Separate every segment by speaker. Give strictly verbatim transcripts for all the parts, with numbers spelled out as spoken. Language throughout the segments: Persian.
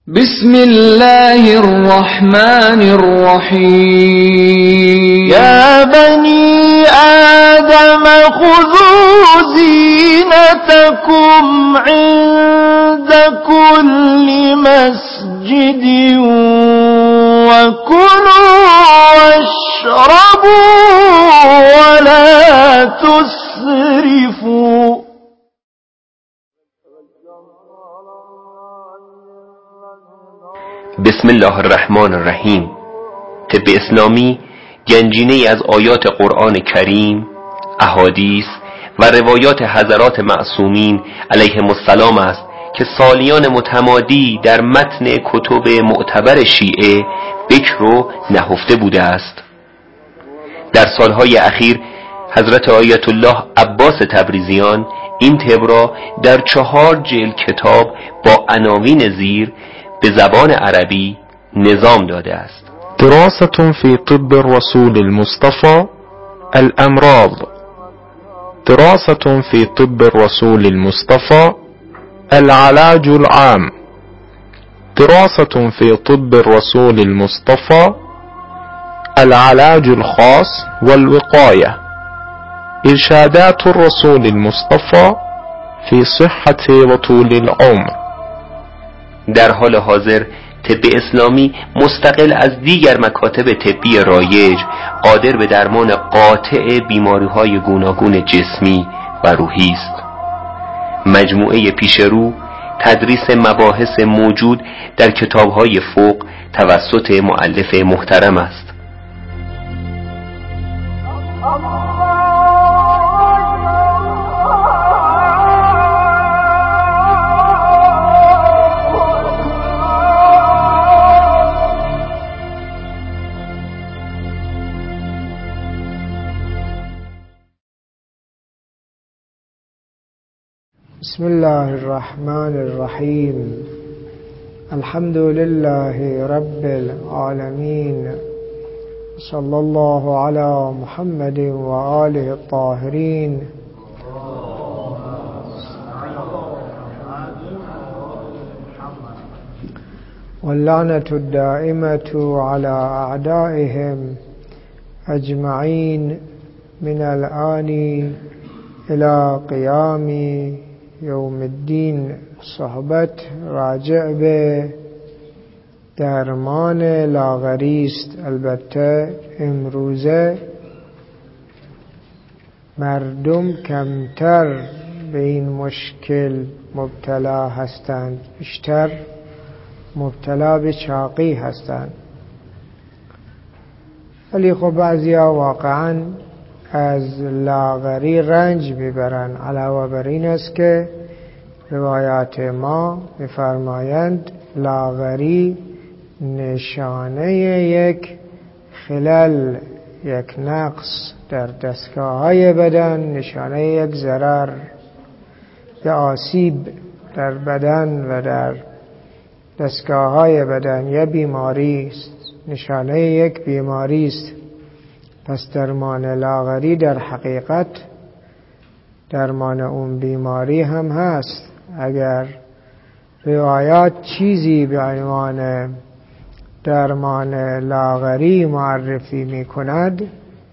Speaker 1: بسم الله الرحمن الرحيم
Speaker 2: يا بني آدم خذوا زينتكم عند كل مسجد وكلوا واشربوا ولا تسرفوا.
Speaker 3: بسم الله الرحمن الرحیم. طب اسلامی گنجینه‌ای از آیات قرآن کریم، احادیث و روایات حضرات معصومین علیهم السلام است که سالیان متمادی در متن کتب معتبر شیعه بکر و نهفته بوده است. در سالهای اخیر حضرت آیت الله عباس تبریزیان این طب را در چهار جلد کتاب با عناوین زیر به زبان عربی نظام داده است.
Speaker 4: دراسة في طب الرسول المصطفى الأمراض. دراسة في طب الرسول المصطفى العلاج العام. دراسة في طب الرسول المصطفى العلاج الخاص والوقاية. إرشادات الرسول المصطفى في صحة وطول العمر.
Speaker 3: در حال حاضر طب اسلامی مستقل از دیگر مکاتب طبی رایج قادر به درمان قاطع بیماری‌های گوناگون جسمی و روحی است. مجموعه پیشرو تدریس مباحث موجود در کتاب‌های فوق توسط مؤلف محترم است.
Speaker 2: بسم الله الرحمن الرحيم. الحمد لله رب العالمين. صلى الله على محمد وآله الطاهرين. واللعنة الدائمة على أعدائهم أجمعين من الآن إلى قيام یوم الدین. صحبت راجع به درمان لاغری است. البته امروزه مردم کمتر به این مشکل مبتلا هستند، بیشتر مبتلا به چاقی هستند. ولی خب بعضیا واقعاً از لاغری رنج میبرند. علاوه بر این است که روایات ما می‌فرمایند لاغری نشانه یک خلل، یک نقص در دستگاه‌های بدن، نشانه یک ضرر یا آسیب در بدن و در دستگاه‌های بدن یا بیماری است، نشانه یک بیماری است. پس درمان لاغری در حقیقت درمان اون بیماری هم هست. اگر روایات چیزی به عنوان درمان لاغری معرفی می کند،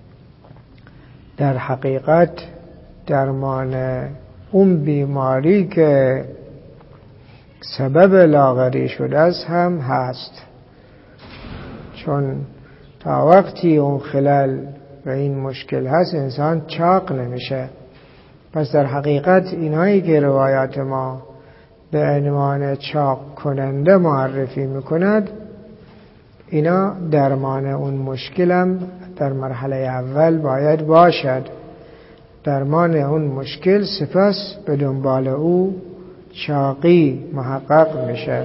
Speaker 2: در حقیقت درمان اون بیماری که سبب لاغری شده است هم هست. چون تا وقتی اون خلل و این مشکل هست انسان چاق نمیشه. پس در حقیقت اینایی که روایات ما به عنوان چاق کننده معرفی میکند، اینا درمان اون مشکل هم در مرحله اول باید باشد. درمان اون مشکل، سپس به دنبال او چاقی محقق میشه.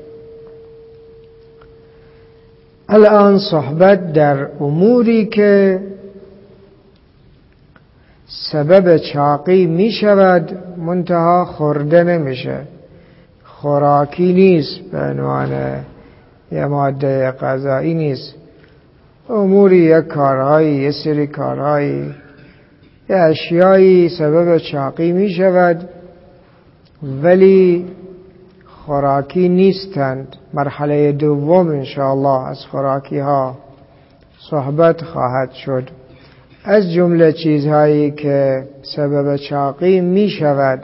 Speaker 2: الان صحبت در اموری که سبب چاقی می شود منتها خورده نمیشه، خوراکی نیست، به عنوان یه ماده غذایی نیست. اموری، یک کارهایی، یه سری کارهایی، یه اشیایی سبب چاقی می شود ولی خوراکی نیستند. مرحله دوم انشاءالله از خوراکی ها صحبت خواهد شد. از جمله چیزهایی که سبب چاقی می شود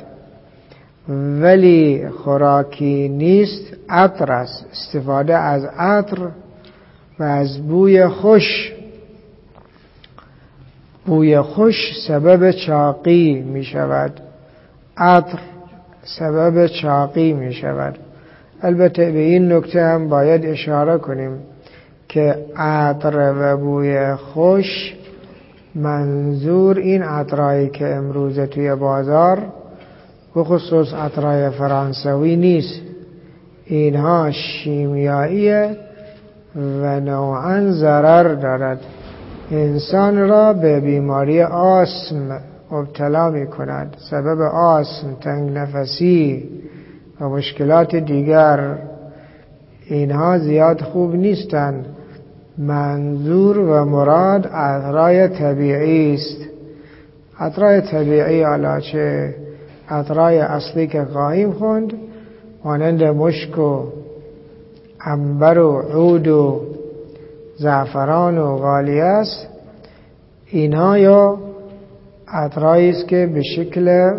Speaker 2: ولی خوراکی نیست عطر است. استفاده از عطر و از بوی خوش. بوی خوش سبب چاقی می شود. عطر سبب چاقی می شود. البته به این نکته هم باید اشاره کنیم که عطر و بوی خوش منظور این عطرهایی که امروز توی بازار بخصوص عطرهای فرانسوی نیست. اینها شیمیاییه و نوعاً ضرر دارد. انسان را به بیماری آسم مبتلا می کند. سبب آسم، تنگ نفسی و مشکلات دیگر. اینها زیاد خوب نیستند. منظور و مراد عطرهای طبیعی است. عطرهای طبیعی حالا چه عطرهای اصلی که خواهیم خوند مانند مشک و عنبر و عود و زعفران و غالیه است. اینها یا عطرهایی است که به شکل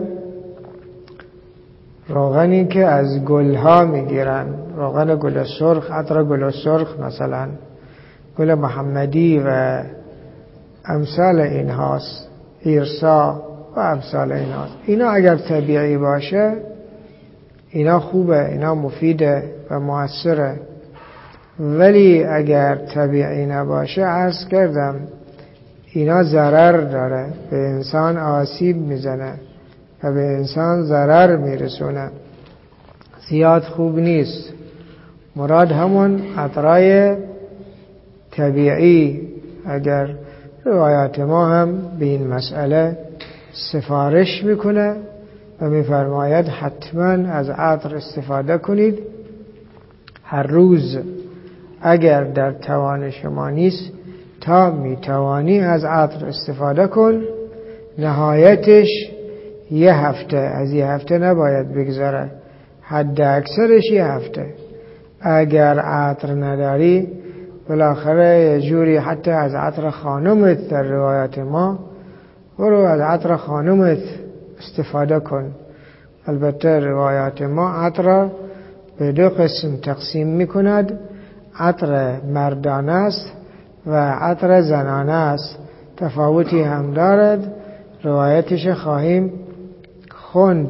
Speaker 2: روغنی که از گلها میگیرن، روغن گل سرخ، عطر گل سرخ مثلا، گل محمدی و امثال اینهاست، ایرسا و امثال اینهاست. اینا اگر طبیعی باشه اینا خوبه، اینا مفیده و مؤثره. ولی اگر طبیعی نباشه عرض کردم اینا ضرر داره، به انسان آسیب میزنه و به انسان ضرر میرسونه. زیاد خوب نیست. مراد همون عطرای طبیعی. اگر روایات ما هم به این مسئله سفارش میکنه و میفرماید حتما از عطر استفاده کنید هر روز. اگر در توان شما نیست تا میتوانی از عطر استفاده کن. نهایتش یه هفته، از یه هفته نباید بگذره، حد اکثرش یه هفته. اگر عطر نداری بالاخره یه جوری حتی از عطر خانمت، در روایات ما برو از عطر خانمت استفاده کن. البته روایات ما عطر به دو قسم تقسیم میکند. عطر مردانه است و عطر زنانه است. تفاوتی هم دارد، روایتش خواهیم خوند.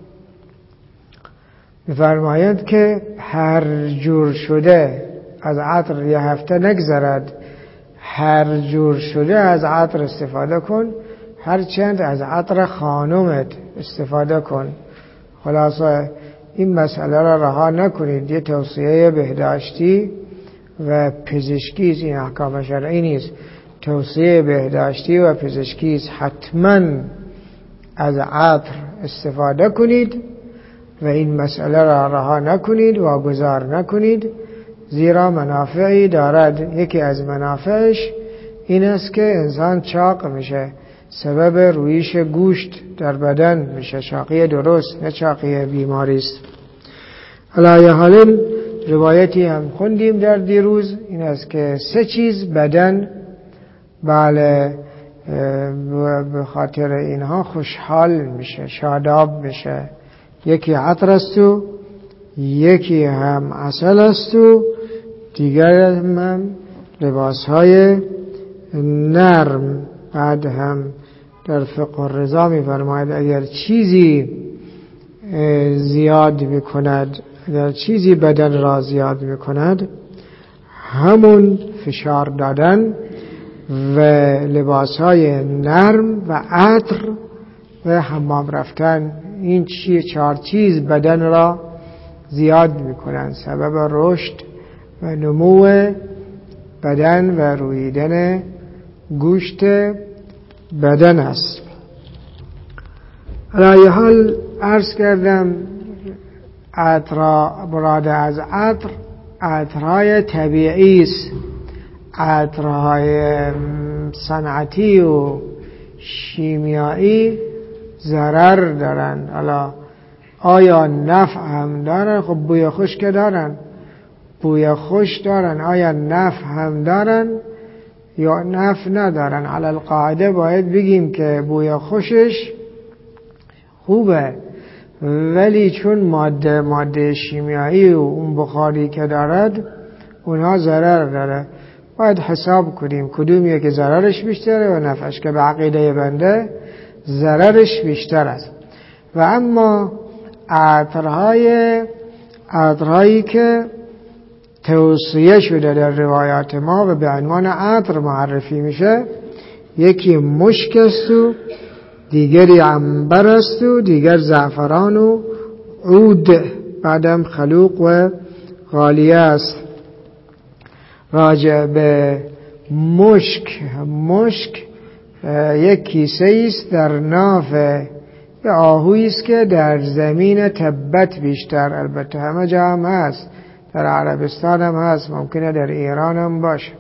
Speaker 2: می‌فرماید که هر جور شده از عطر یه هفته نگذرد، هر جور شده از عطر استفاده کن، هر چند از عطر خانمت استفاده کن. خلاصه این مسئله را رها نکنید. یه توصیه بهداشتی و پزشکی است، این احکام شرعی نیست. توصیه بهداشتی و پزشکی است. حتما از عطر استفاده کنید و این مسئله را رها نکنید و واگذار نکنید، زیرا منافعی دارد. یکی از منافعش این است که انسان چاق میشه، سبب رویش گوشت در بدن میشه. چاقی درست، نه چاقی بیماری است. علی حال روایتی هم خوندیم در دیروز، این است که سه چیز بدن بله به خاطر اینها خوشحال میشه، شاداب میشه. یکی عطر است و یکی هم عسل است و دیگر هم لباس های نرم. بعد هم در فقه الرضا می فرماید اگر چیزی زیاد می کند، اگر چیزی بدن را زیاد می کند، همون فشار دادن و لباس های نرم و عطر و حمام رفتن، این چهار چیز بدن را زیاد می کنند، سبب رشد و نمو بدن و رویدن گوشت بدن است. علی حال عرض کردم عطر مراد از عطر عطرهای طبیعی است. عطرهای صنعتی و شیمیایی ضرر دارند. حالا آیا نفع هم دارن؟ خب بوی خوش که دارن، بوی خوش دارن. آیا نفع هم دارن یا نفع ندارن؟ علی القاعده باید بگیم که بوی خوشش خوبه، ولی چون ماده ماده شیمیایی و اون بخاری که دارد اونها ضرر داره. باید حساب کنیم کدومیه که ضررش بیشتره و نفعش، که به عقیده بنده ضررش بیشتر است. و اما عطرهای عطرهایی که توصیه شده در روایات ما و به عنوان عطر معرفی میشه، یکی مشک است و دیگری عنبر است و دیگر زعفران و عود، بعدم خلوق و غالیه است. راجع به مشک، مشک یک کیسه است در ناف یه آهویی است که در زمین تبت بیشتر، البته همه جا هم هست، در عربستان هم هست، ممکنه در ایران هم باشه.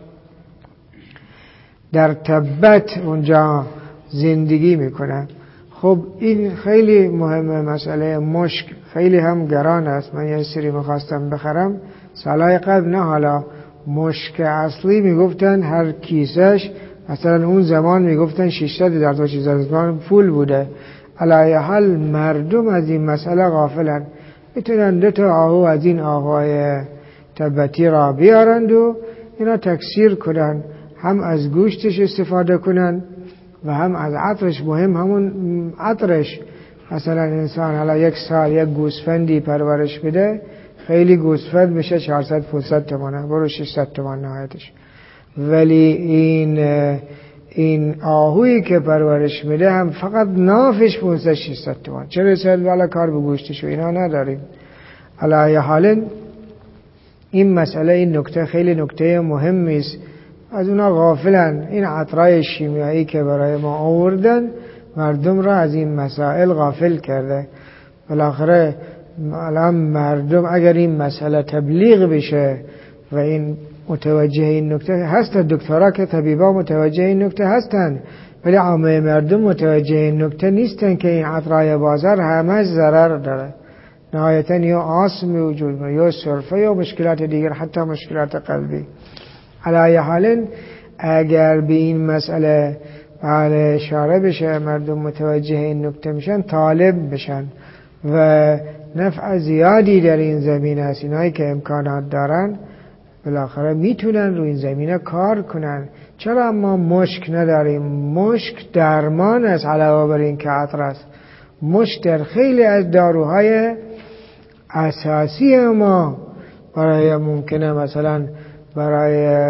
Speaker 2: در تبت اونجا زندگی میکنه. خب این خیلی مهمه، مسئله مشک خیلی هم گران است. من یه سری میخواستم بخرم سالهای قبل، نه حالا. مشک اصلی میگفتن هر کیسش مثلا اون زمان میگفتن ششصد در تو چیز از پول بوده. علی حال مردم از این مسئله غافلن. میتونن دو تا آهو از این آهوهای تبتی را بیارند و اینا تکثیر کنن، هم از گوشتش استفاده کنن و هم از عطرش. مهم همون عطرش. مثلا انسان حالا یک سال یک گوسفندی پرورش بده، خیلی گوسفند میشه چهارصد پانصد تومانه، برو ششصد تومان نهایتش. ولی این این آهویی که پرورش میده هم فقط نافش پانصد ششصد تومان، چه رسد والا کار به گوشتش و اینا نداریم. علی حال این مسئله، این نکته خیلی نکته مهمی است. از اونا غافلن. این عطرای شیمیایی که برای ما آوردن مردم را از این مسائل غافل کرده. بالاخره الان مردم اگر این مسئله تبلیغ بشه و این متوجه این نکته هست، دکترها که طبیبا متوجه این نکته هستن، ولی عامه مردم متوجه این نکته نیستن که این عطرای بازار همه ضرر داره. نهایتا یا آسم وجود داره، یا سرفه، یا مشکلات دیگر، حتی مشکلات قلبی. علی حال اگر به این مسئله بله اشاره بشه، مردم متوجه این نکته میشن، طالب بشن و نفع زیادی در این زمینه است. اینایی که امکانات دارن بالاخره میتونن روی این زمینه کار کنن. چرا اما مشک نداریم؟ مشک درمان است علاوه بر این که عطر است. مشک در خیلی از داروهای اساسی ما برای ممکنه مثلا برای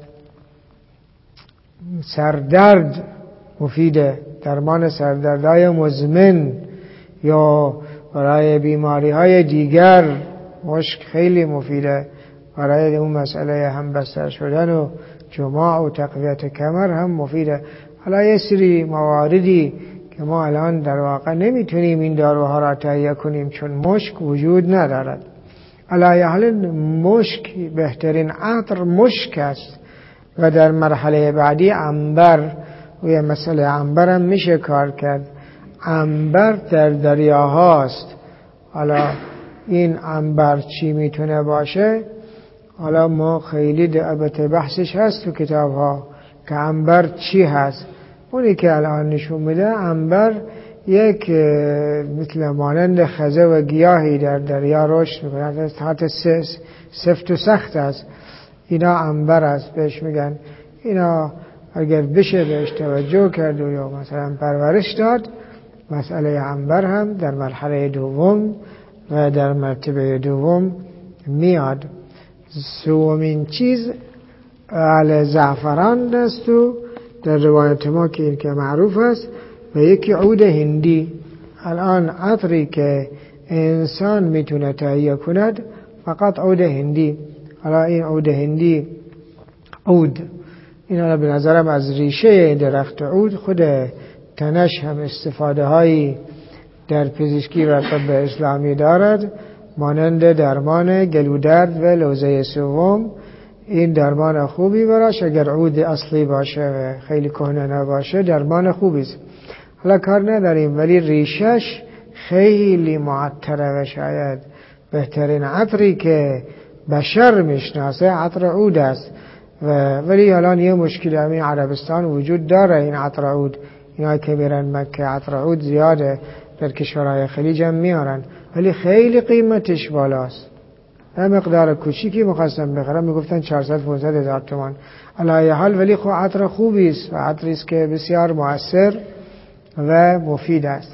Speaker 2: سردرد مفیده، درمان سردردهای مزمن، یا برای بیماری های دیگر مشک خیلی مفیده. برای اون مسئله هم بستر شدن و جماع و تقویت کمر هم مفیده. حالا یه سری مواردی که ما الان در واقع نمیتونیم این داروها را تهیه کنیم چون مشک وجود ندارد. علی حال مشک بهترین عطر مشک است و در مرحله بعدی عنبر. و یه مسئله عنبر هم میشه کار کرد. عنبر در دریاهاست. حالا این عنبر چی میتونه باشه؟ حالا ما خیلی البته بحثش هست تو کتاب ها که عنبر چی هست. اونی که الان نشون میده عنبر یک مثل مانند خزه و گیاهی در دریا رشد میکنه، تحت سفت و سخت است. اینا عنبر است بهش میگن. اینا اگر بشه بهش توجه کرد و یا مثلا پرورش داد، مسئله عنبر هم در مرحله دوم و در مرتبه دوم میاد. سومین چیز اهل زعفران است و در روایت ما که این که معروف است، و یکی عود هندی. الان عطری که انسان میتونه تهیه کند فقط عود هندی. حالا این عود هندی، عود این به نظرم از ریشه درخت عود، خود تنش هم استفاده هایی در پزشکی و طب اسلامی دارد، مانند درمان گلودرد و لوزه سوم. این درمان خوبی براش، اگر عود اصلی باشه و خیلی کهنه نباشه درمان خوبی است. حالا کار نداریم، ولی ریشش خیلی معطره و شاید بهترین عطری که بشر میشناسه عطر عود است. و ولی الان یه مشکل همین عربستان وجود داره، این عطر عود، اینا که میرن مکه عطر عود زیاده در کشورهای خلیج هم میارن، ولی خیلی قیمتش بالاست. یه مقدار کوچیکی میخواستم بخرم میگفتن چهارصد پانصد هزار تومان علی حال، ولی خب عطر خوبی است و عطری است که بسیار مؤثر و مفید است.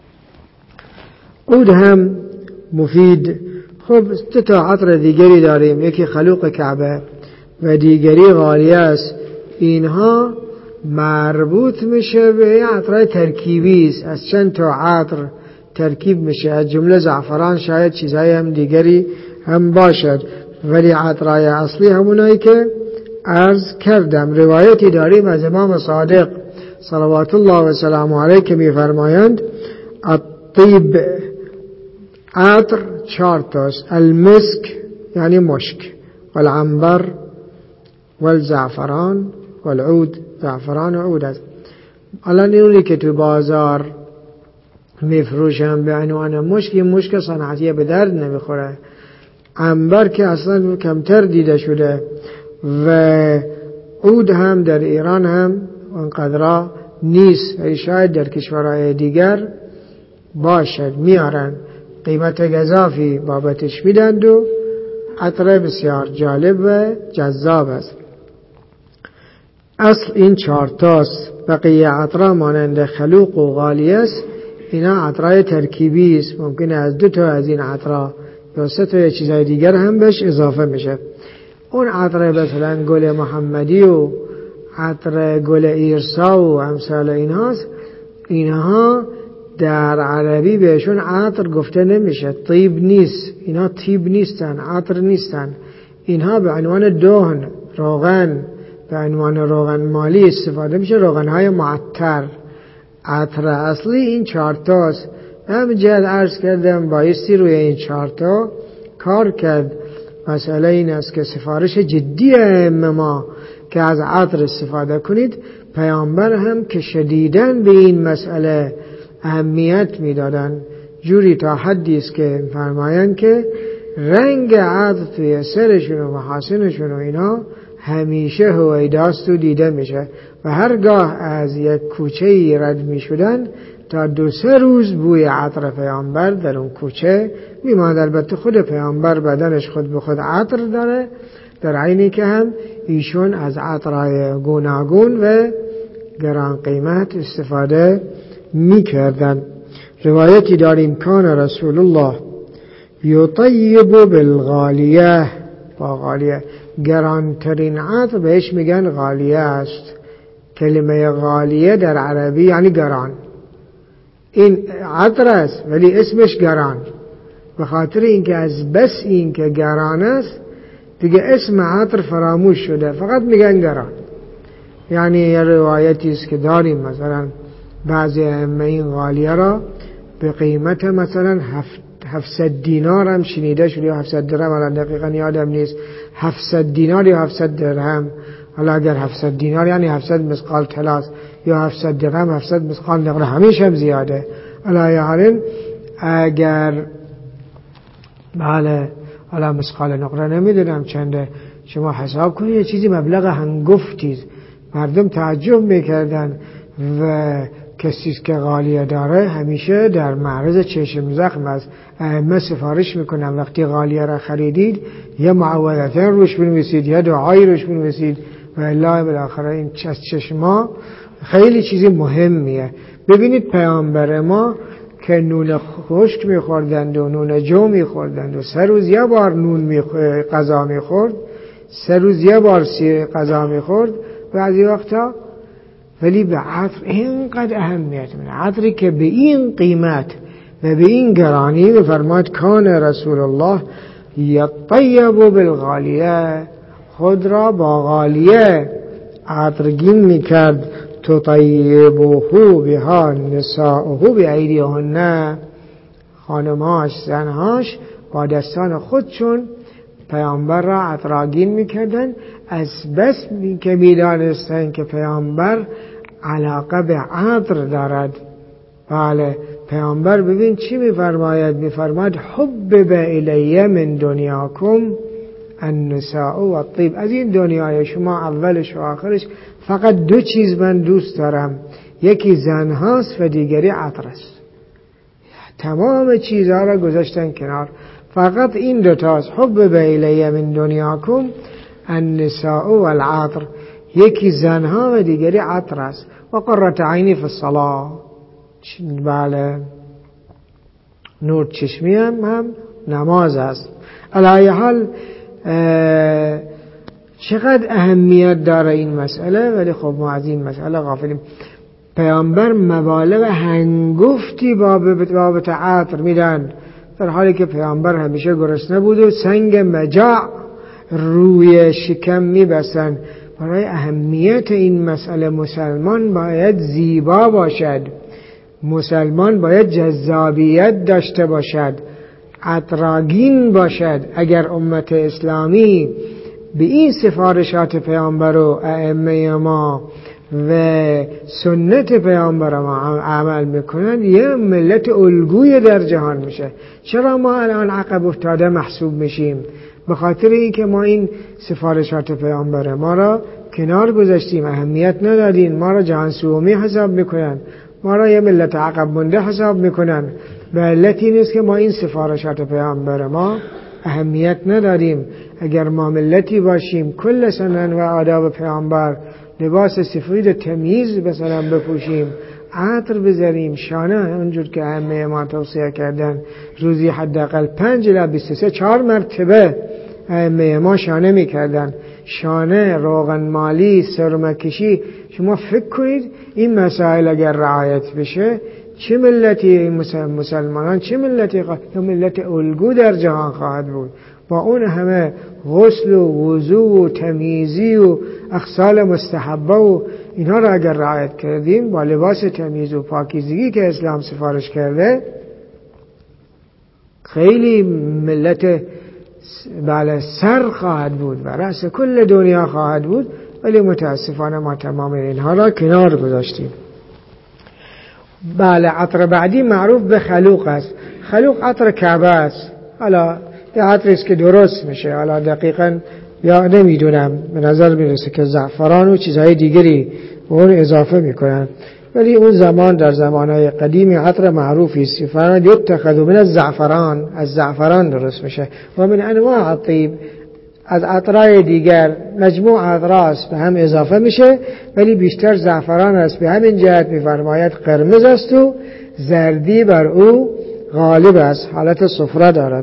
Speaker 2: عود هم مفید. خب دو تا عطر دیگری داریم، یکی خلوق کعبه و دیگری غالیه است. اینها مربوط میشه به عطرهای ترکیبی است، از چند تا عطر ترکیب میشه، از جمله زعفران، شاید چیزهای هم دیگری هم باشد، ولی عطرهای اصلی همونایی که عرض کردم. روایتی داریم از امام صادق صلوات الله و سلامه علیه که میفرمایند الطیب عطر چهار تاست، المسک یعنی مشک، والعنبر والزعفران والعود، زعفران و عود است. الان اینونی که تو بازار میفروشن به عنوان مشک، این مشک صنعتی به درد نمیخوره. عنبر که اصلا کمتر دیده شده و عود هم در ایران هم اونقدر نیست، ای شاید در کشورهای دیگر باشد، میارن قیمت گزافی بابتش میدند و عطر بسیار جالب و جذاب است. اصل این چهارتاست، بقیه عطرها مانند خلوق و غالیه است، اینا عطرهای ترکیبی است، ممکنه از دو تا از این عطرها یا سه تا چیزهای دیگر هم بهش اضافه میشه. اون عطر مثلا گل محمدی و عطر گل ایرسا و امثال اینهاست، اینها در عربی بهشون عطر گفته نمیشه، طیب نیست، اینا طیب نیستن، عطر نیستن، اینها به عنوان دهن، روغن، به عنوان روغن مالی استفاده میشه، روغنهای معطر. عطر اصلی این چهارتاست. هم جد عرض کردم بایستی روی این چهارتا کار کرد. مسئله این است که سفارش جدی ائمه ما که از عطر استفاده کنید، پیامبر هم که شدیداً به این مسئله اهمیت میدادن، جوری تا حدی است که فرمایند که رنگ عطر توی سرشون و محاسنشون و اینا همیشه هویداست و دیده میشه و هرگاه از یک کوچه‌ای رد میشدن تا دو سه روز بوی عطر پیامبر در اون کوچه میماند. البته خود پیامبر بدنش خود به خود عطر داره، در عینی که هم ایشون از عطرهای گوناگون و گران قیمت استفاده میکردن. روایتی داریم کان رسول الله یطیب بالغالیه، با غالیه، گرانترین عطر بهش میگن غالیه است. کلمه غالیه در عربی یعنی گران، این عطر است ولی اسمش گران، به خاطر اینکه از بس این که گران است دیگه اسم عطر فراموش شده، فقط میگن گران. یعنی یه روایتی است که داریم مثلا بعضی ائمه این غالیه را به قیمت مثلا هفت هفتصد دینار هم شنیده شد، یا هفتصد درهم، الان دقیقا یادم نیست، هفتصد دینار یا هفتصد درهم. حالا اگر هفتصد دینار یعنی هفتصد مثقال طلاست، یا هفتصد درهم هفتصد مثقال نقره، همیشه هم زیاده. علی حال اگر بله حالا مثقال نقره نمیدونم چنده، شما حساب کنید یه چیزی مبلغ هنگفتی، مردم تعجب میکردن و کسی که غالیه داره همیشه در معرض چشم زخم است. ائمه سفارش میکنن وقتی غالیه را خریدید یه معوذتین روش بنویسید، یا دعایی روش بنویسید و الا بالاخره این چشما خیلی چیزی مهمیه. ببینید پیامبر ما که نون خشک میخوردند و نون جو میخوردند و سه روز یه بار نون میخورد، غذا میخورد، سه روز یه بار غذا میخورد بعضی وقتا، ولی به عطر اینقدر اهمیت میده. عطری که به این قیمت و به این گرانی بفرماد کان رسول الله یطیب بالغالیه، خود را با غالیه عطرگین میکرد. تطیبه بها نساؤه بایدیهن، خانماش زنهاش با دستان خودشون پیامبر را عطرآگین میکردن، از بس که میدانستن که پیامبر علاقه به عطر دارد. بله پیامبر ببین چی میفرماید؟ میفرماید حبب الی من دنیاکم النساء و الطیب. از این دنیای شما اولش و آخرش فقط دو چیز من دوست دارم، یکی زن هاست و دیگری عطر است. تمام چیزها را گذاشتن کنار، فقط این دوتاست. حبب الی من دنیاکم النساء و العطر، یکی زن ها و دیگری عطر است. و قرة عینی فی الصلاة، بله نور چشمی هم, هم نماز است. علی حال چقدر اهمیت داره این مسئله، ولی خب ما از این مسئله غافلیم. پیامبر مبالغ هنگفتی بابت عطر میدن، در حالی که پیامبر همیشه گرسنه بود و سنگ مجاع روی شکم میبستن. برای اهمیت این مسئله مسلمان باید زیبا باشد، مسلمان باید جذابیت داشته باشد، عطراگین باشد. اگر امت اسلامی به این سفارشات پیامبر و ائمه ما و سنت پیامبر ما عمل میکنن، یه ملت الگوی در جهان میشه. چرا ما الان عقب افتاده محسوب میشیم؟ به خاطر اینکه ما این سفارشات پیامبر ما را کنار گذاشتیم، اهمیت ندادیم، ما را جهان سومی حساب میکنن، ما را یه ملت عقب مونده حساب میکنن. به علتی نیست که ما این سفارشات پیامبر ما اهمیت ندادیم. اگر ما ملتی باشیم کل سنن و آداب پیامبر، لباس سفید تمیز مثلا بپوشیم، عطر بزنیم، شانه اونجور که ائمه ما توصیه کردن روزی حداقل پنج الی بیست و سه چهار مرتبه ائمه ما شانه میکردن، شانه، روغن مالی، سرمه کشی. شما فکر کنید این مسائل اگر رعایت بشه چه ملتی مسلمانان، چه ملتی یا ملت الگو در جهان خواهد بود. با اون همه غسل و وضو و تمیزی و اخصال مستحبه و اینها را اگر رعایت کردیم، با لباس تمیز و پاکیزگی که اسلام سفارش کرده، خیلی ملت بله سر خواهد بود و رأس کل دنیا خواهد بود. ولی متاسفانه ما تمام اینها را کنار گذاشتیم. بله عطر بعدی معروف به خلوق است. خلوق عطر کعبه است. حالا یه عطری است که درست میشه، حالا دقیقاً یا نمیدونم، به نظر میرسه که زعفران و چیزهای دیگری به اون اضافه میکنن، ولی اون زمان در زمانهای قدیمی عطر معروفی است. فرمان یتخذ من الزعفران، از زعفران درست میشه. و من انواع الطیب، از عطرهای دیگر مجموع عطراست به هم اضافه میشه، ولی بیشتر زعفران است. به همین جهت میفرماید قرمز است و زردی بر او غالب است، حالت صفرا دارد.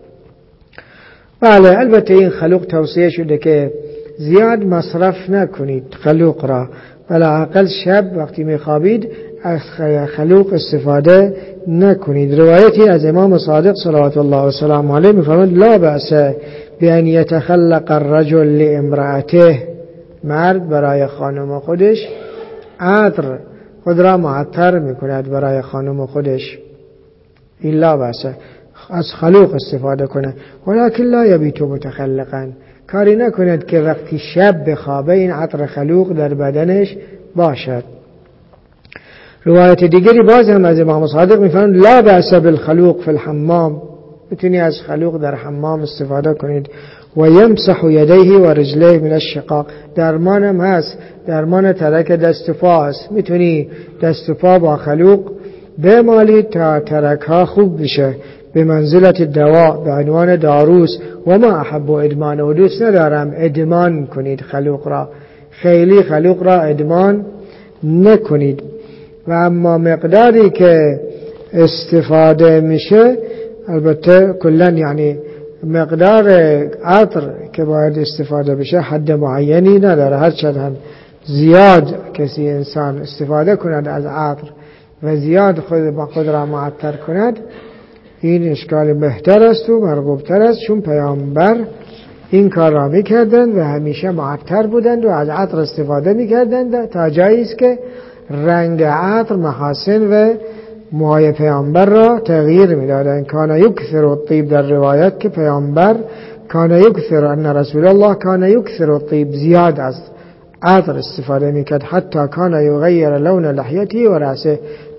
Speaker 2: بله البته این خلوق توصیه شده که زیاد مصرف نکنید خلوق را، بلااقل شب وقتی میخوابید از خلوق استفاده نکنید. روایتی از امام صادق صلوات الله و سلام علیه میفرماید لا بأس بأن يتخلق الرجل لامرأته، مرد برای خانم خودش عطر خود را معطر میکند برای خانم خودش، این لا بأس، از خلوق استفاده کنه. ولکن لا یبیت متخلقا، کاری نکند که وقتی شب بخوابه این عطر خلوق در بدنش باشد. روایت دیگری باز هم از امام صادق میفرماید لا بأس بالخلوق فی الحمام، میتونی از خلوق در حمام استفاده کنید. و یمسح یدیه و رجلیه من الشقاق، درمان هم هست، درمان ترک دست و پا است، میتونی دست و پا با خلوق بمالید تا ترک ها خوب بشه، به منزلت دوا، به عنوان داروس. و ما احب ادمان، و دوست ندارم ادمان کنید خلوق را، خیلی خلوق را ادمان نکنید. و اما مقداری که استفاده میشه، البته کلن یعنی مقدار عطر که باید استفاده بشه حد معینی نداره. هرچند هم زیاد کسی انسان استفاده کند از عطر و زیاد خود با خود را معطر کند، این اشکال بهتر است و مرغوبتر است، چون پیامبر این کار را میکردند و همیشه معطر بودند و از عطر استفاده میکردند تا جایی است که رنگ عطر محاسن و موهای پیامبر را تغییر میدادند. کان یکثر الطیب، در روایت که پیامبر کان یکثر، ان رسول الله کان یکثر الطیب، زیاد از عطر استفاده میکرد، حتی کان یغیر لون لحیته و رأسه،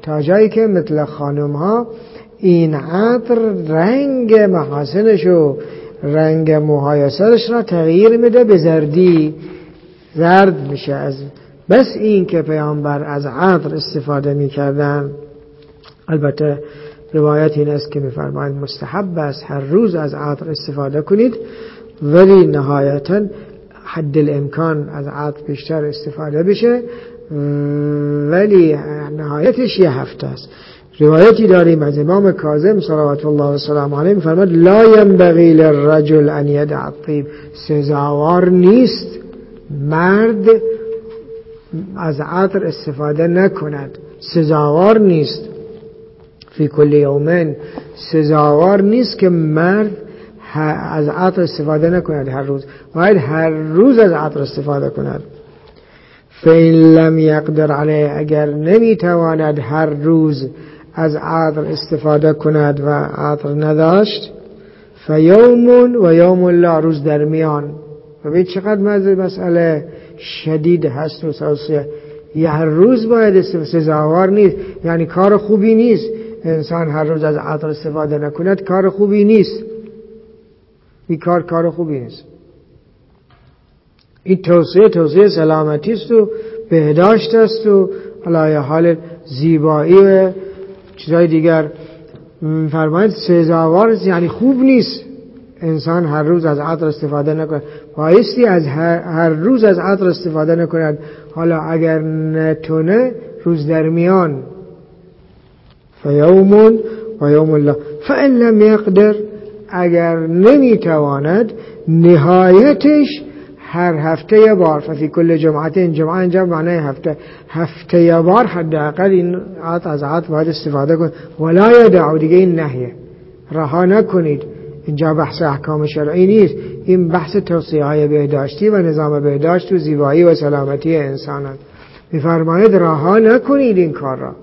Speaker 2: تا جایی که مثل خانم ها این عطر رنگ محاسنش و رنگ موهای سرش را تغییر میده به زردی، زرد میشه. از بس این که پیامبر از عطر استفاده میکردن. البته روایت این است که میفرمایند مستحب است هر روز از عطر استفاده کنید، ولی نهایتا حد الامکان از عطر بیشتر استفاده بشه، ولی نهایتش یه هفته است. روایتی داریم از امام کاظم صلوات الله و سلام علیه میفرماد لا ینبغی للرجل ان یدع الطیب، سزاوار نیست مرد از عطر استفاده نکند، سزاوار نیست. فی کل یومین، سزاوار نیست که مرد از عطر استفاده نکند هر روز، باید هر روز از عطر استفاده کند. فإن لم یقدر علیه، اگر نمیتواند هر روز از عطر استفاده کند و عطر نداشت، فیوم و یوم الله، روز درمیان. ببین چقدر مسئله شدید هست و سوسیه. یه هر روز باید استفاده، سزاوار نیست، یعنی کار خوبی نیست انسان هر روز از عطر استفاده نکند، کار خوبی نیست، این کار کار خوبی نیست. این توصیه توصیه سلامتی است و بهداشت است و علایه حال زیبایی و چیزای دیگر. فرمایند سزاوار یعنی خوب نیست انسان هر روز از عطر استفاده نکند، بایستی از هر, هر روز از عطر استفاده نکند. حالا اگر نتونه روز درمیان، فیوم و یوم الله. فإن لم یقدر، اگر نمیتواند نهایتش هر هفته یه بار، ففی کل جمعت، این جمعه اینجا معنی هفته، هفته یه بار حداقل این عطر از عطر باید استفاده کن. ولا یدعو، دیگه این نهیه، رها نکنید. اینجا بحث احکام شرعی نیست، این بحث توصیه های بهداشتی و نظام بهداشت و زیبایی و سلامتی انسانان. میفرماید رها نکنید این کار را.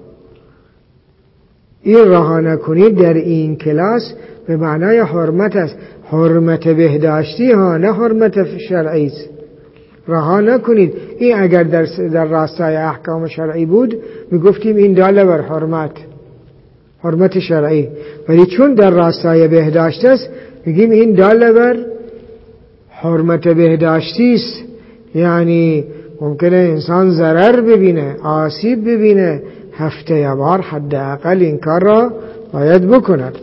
Speaker 2: این رها نکنید در این کلاس به معنای حرمت است، حرمت بهداشتی ها، نه حرمت شرعی است. رها نکنید. این اگر در در راستای احکام شرعی بود میگفتیم این داله بر حرمت، حرمت شرعی، ولی چون در راستای بهداشت است میگیم این داله بر حرمت بهداشتی است. یعنی ممکنه انسان ضرر ببینه، آسیب ببینه، هفته یا بار حداقل این کار را باید بکند.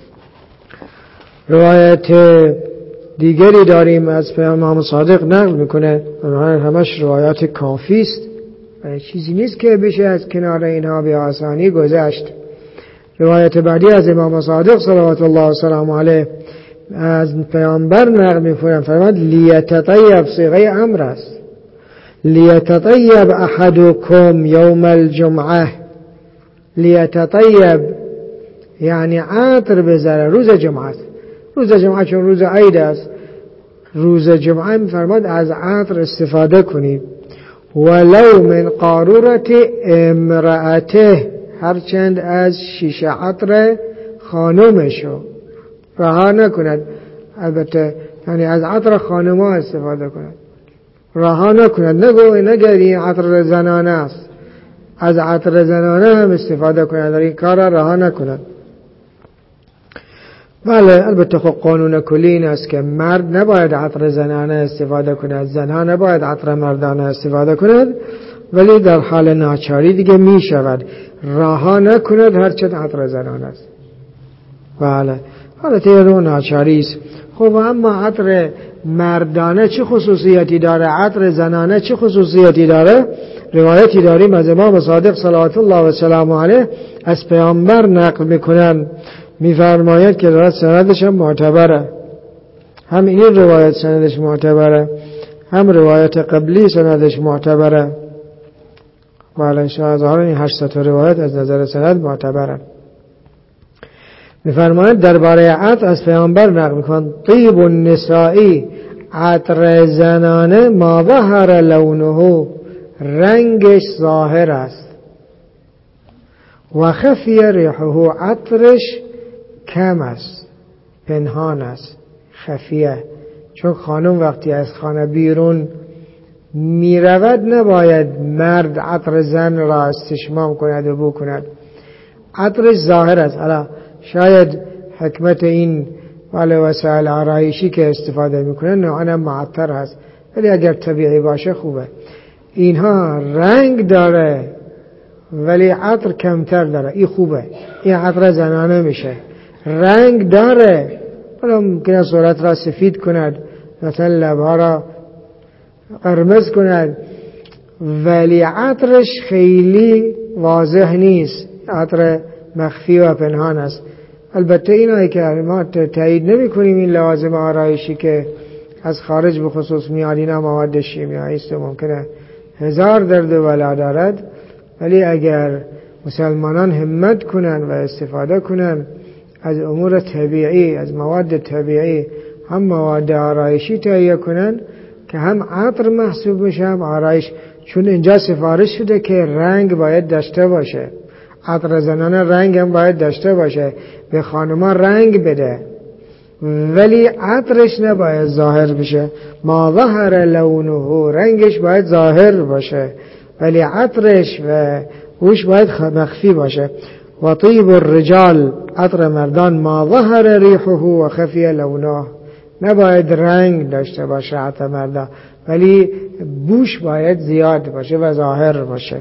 Speaker 2: روایت دیگری داریم از پیامبر صادق نقل میکنه، همش روایات کافی است، چیزی نیست که بشه از کنار اینها به آسانی گذشت. روایت بعدی از امام صادق صلوات الله و سلام علیه از پیامبر نقل میکنه، فرمود لیتطیب، صیغه امر است، لیتطیب احدکم یوم الجمعه. لیتطیب یعنی عطر بزنه روز جمعه، روز جمعه چون روز عید است، روز جمعه میفرماد از عطر استفاده کنید. ولو من قارورت امرأته، هرچند از شیشه عطر خانومشو رها نکند. البته یعنی از عطر خانوما استفاده کند، رها نکند. نگو نگری عطر زنانه است، از عطر زنانه هم استفاده کند، در این کار رها نکند. بله البته خب قانون کلی این است که مرد نباید عطر زنانه استفاده کند، زنها نباید عطر مردانه استفاده کند، ولی در حال ناچاری دیگه می شود رها نکند هرچند عطر زنانه است. بله حالت یه رو ناچاری است. خب اما عطر مردانه چه خصوصیتی داره، عطر زنانه چه خصوصیتی داره؟ روایتی داریم از امام صادق صلوات الله و سلام علیه از پیامبر نقل میکنن، میفرماید که روایت سندش هم معتبره، هم این روایت سندش معتبره، هم روایت قبلی سندش معتبره. بله انشاءالله این هشت روایت از نظر سند معتبره. میفرماید درباره عطر از پیامبر نقل میکنن طیب النسائی، عطر زنانه ما ظهر لونه، رنگش ظاهر است، و خفی ریحه، عطرش کم است، پنهان است، خفیه. چون خانم وقتی از خانه بیرون میرود نباید مرد عطر زن را استشمام کند و بو کند، عطرش ظاهر است. حالا شاید حکمت این ولی وسایل آرایشی که استفاده میکنن نوعا معطر هست، ولی اگر طبیعی باشه خوبه. اینها رنگ داره ولی عطر کمتر داره، این خوبه. این عطر زنانه میشه. رنگ داره ولی ممکنه صورت را سفید کند، مثلا لبها را قرمز کند، ولی عطرش خیلی واضح نیست، عطر مخفی و پنهان است. البته اینایی که ما تایید نمی کنیم این لوازم آرایشی که از خارج به خصوص میاد، اینا مواد شیمیایی است و ممکنه هزار درد و بلا دارد، ولی اگر مسلمانان همت کنن و استفاده کنن از امور طبیعی، از مواد طبیعی، هم مواد آرایشی تهیه کنن که هم عطر محسوب میشه هم آرایش. چون اینجا سفارش شده که رنگ باید داشته باشه، عطر زنانه رنگ هم باید داشته باشه، به خانما رنگ بده، ولی عطرش نباید ظاهر بشه. ما ظهر لونه، رنگش باید ظاهر باشه ولی عطرش و هوش باید مخفی باشه. و طیب الرجال، عطر مردان، ما ظهر ریحه و خفی لونه، نباید رنگ داشته باشه عطر مردان ولی بوش باید زیاد باشه و ظاهر باشه.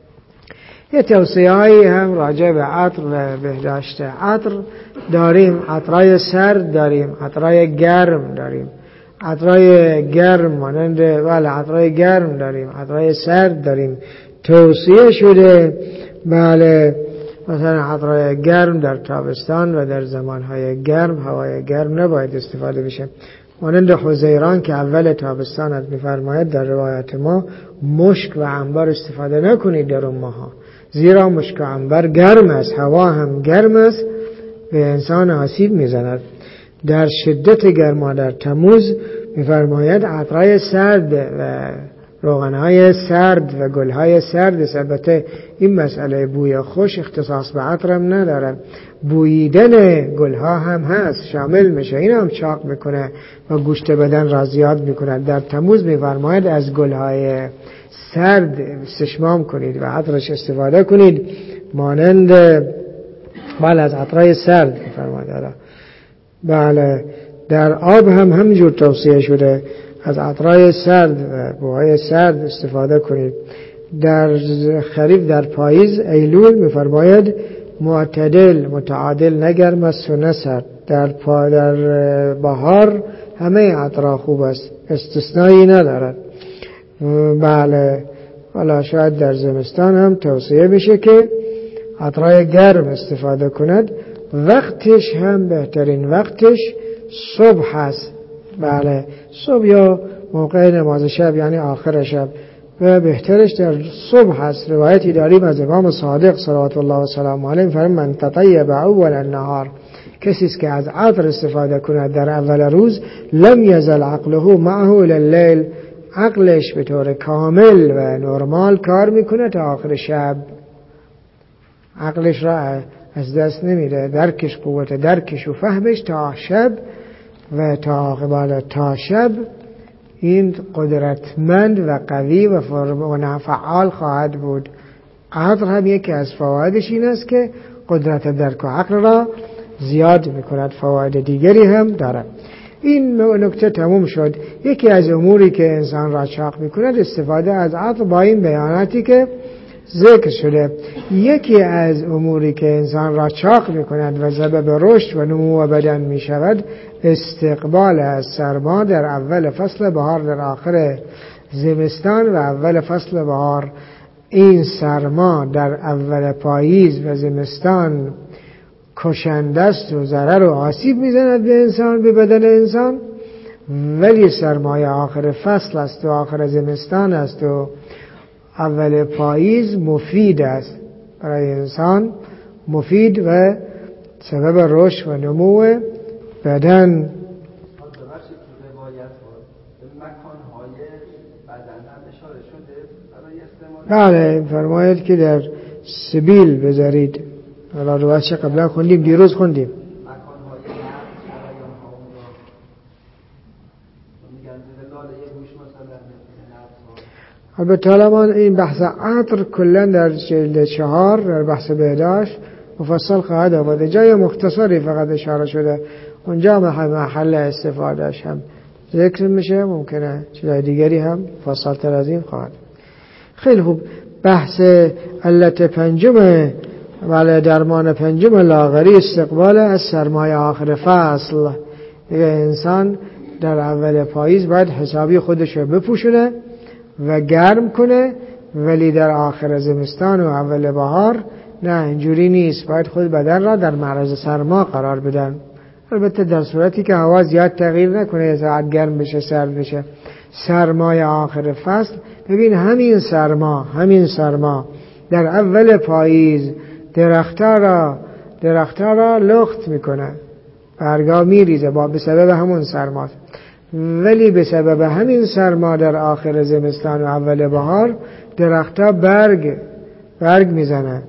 Speaker 2: یه توصیه هایی هم راجع به عطر و بهداشت عطر داریم. عطرای سرد داریم، عطرای گرم داریم. عطرای گرم مانند بله عطرای گرم داریم، عطرای سرد داریم. توصیه شده بله مثلا عطرای گرم در تابستان و در زمانهای گرم، هوای گرم نباید استفاده بشه. مانند حزیران که اول تابستان از می‌فرماید در روایت ما مشک و عنبر استفاده نکنید در اون ماها، زیرا مشک و عنبر گرم است، هوا هم گرم است، به انسان آسیب میزند. در شدت گرما در تموز می‌فرماید عطرای سرد و روغنهای سرد و گلهای سرد. البته این مسئله بوی خوش اختصاص به عطرم نداره، بوییدن گلها هم هست، شامل میشه، این هم چاق میکنه و گوشت بدن را زیاد میکنه. در تموز میفرماید از گلهای سرد استشمام کنید و عطرش استفاده کنید، مانند بله از عطرهای سرد میفرماید. بله در آب هم همینجور توصیه شده، از عطرای سرد و بوهای سرد استفاده کنید. در خریف در پاییز ایلول میفرماید معتدل متعادل، نه گرم است و نه سرد. در پا در بهار همه عطرها خوب است، استثنایی ندارد. بله حالا شاید در زمستان هم توصیه میشه که عطرای گرم استفاده کند. وقتش هم بهترین وقتش صبح هست، بله صبح یا موقع نماز شب یعنی آخر شب، و بهترش در صبح هست. روایتی داریم از امام صادق صلوات الله و سلام علیه فرمود من تطیب اول النهار، کسی است که از عطر استفاده کند در اول روز، لم یزل عقله معه الی اللیل، عقلش به طور کامل و نرمال کار میکنه تا آخر شب، عقلش را از دست نمیده، درکش قوت درکش و فهمش تا شب و تا قبال تا شب این قدرتمند و قوی و فعال خواهد بود. عطر هم یکی از فوایدش این است که قدرت درک و عقل را زیاد میکند، فواید دیگری هم دارد. این نکته تموم شد. یکی از اموری که انسان را چاق میکند استفاده از عطر با این بیاناتی که ذکر شده. یکی از اموری که انسان را چاق میکند و سبب رشد و نمو بدن میشود استقبال از سرما در اول فصل بهار، در آخر زمستان و اول فصل بهار. این سرما در اول پاییز و زمستان کشنده است و ضرر و آسیب میزند به انسان، به بدن انسان، ولی سرمای آخر فصل است و آخر زمستان است و اول پاییز مفید است برای انسان، مفید و سبب رشد و نمو بدن. بله فرماید که در سبیل بذارید. حالا روایتش قبلا خوندیم، دیروز خوندیم. البته حالا ما این بحث عطر کلا در جلد چهار در بحث بهداشت مفصل خواهد آورده. جای مختصری فقط اشاره شده، اونجا محل استفادهش هم ذکر میشه، ممکنه چیزای دیگری هم مفصل تر از این خواهد. خیلی خوب. بحث علت پنجم ولی درمان پنجم لاغری استقبال از سرمایه آخر فصل. دیگه انسان در اول پاییز باید حسابی خودش رو بپوشونه و گرم کنه، ولی در آخر زمستان و اول بهار نه، اینجوری نیست. باید خود بدن را در معرض سرما قرار بدن، البته در صورتی که هوا زیاد تغییر نکنه، ساعت گرم بشه سرد بشه. سرمای آخر فصل، ببین همین سرما همین سرما در اول پاییز درختها را درختها را لخت میکنه، برگا میریزه با به سبب همون سرما، ولی به سبب همین سرما در آخر زمستان و اول بهار درختها برگ برگ میزنه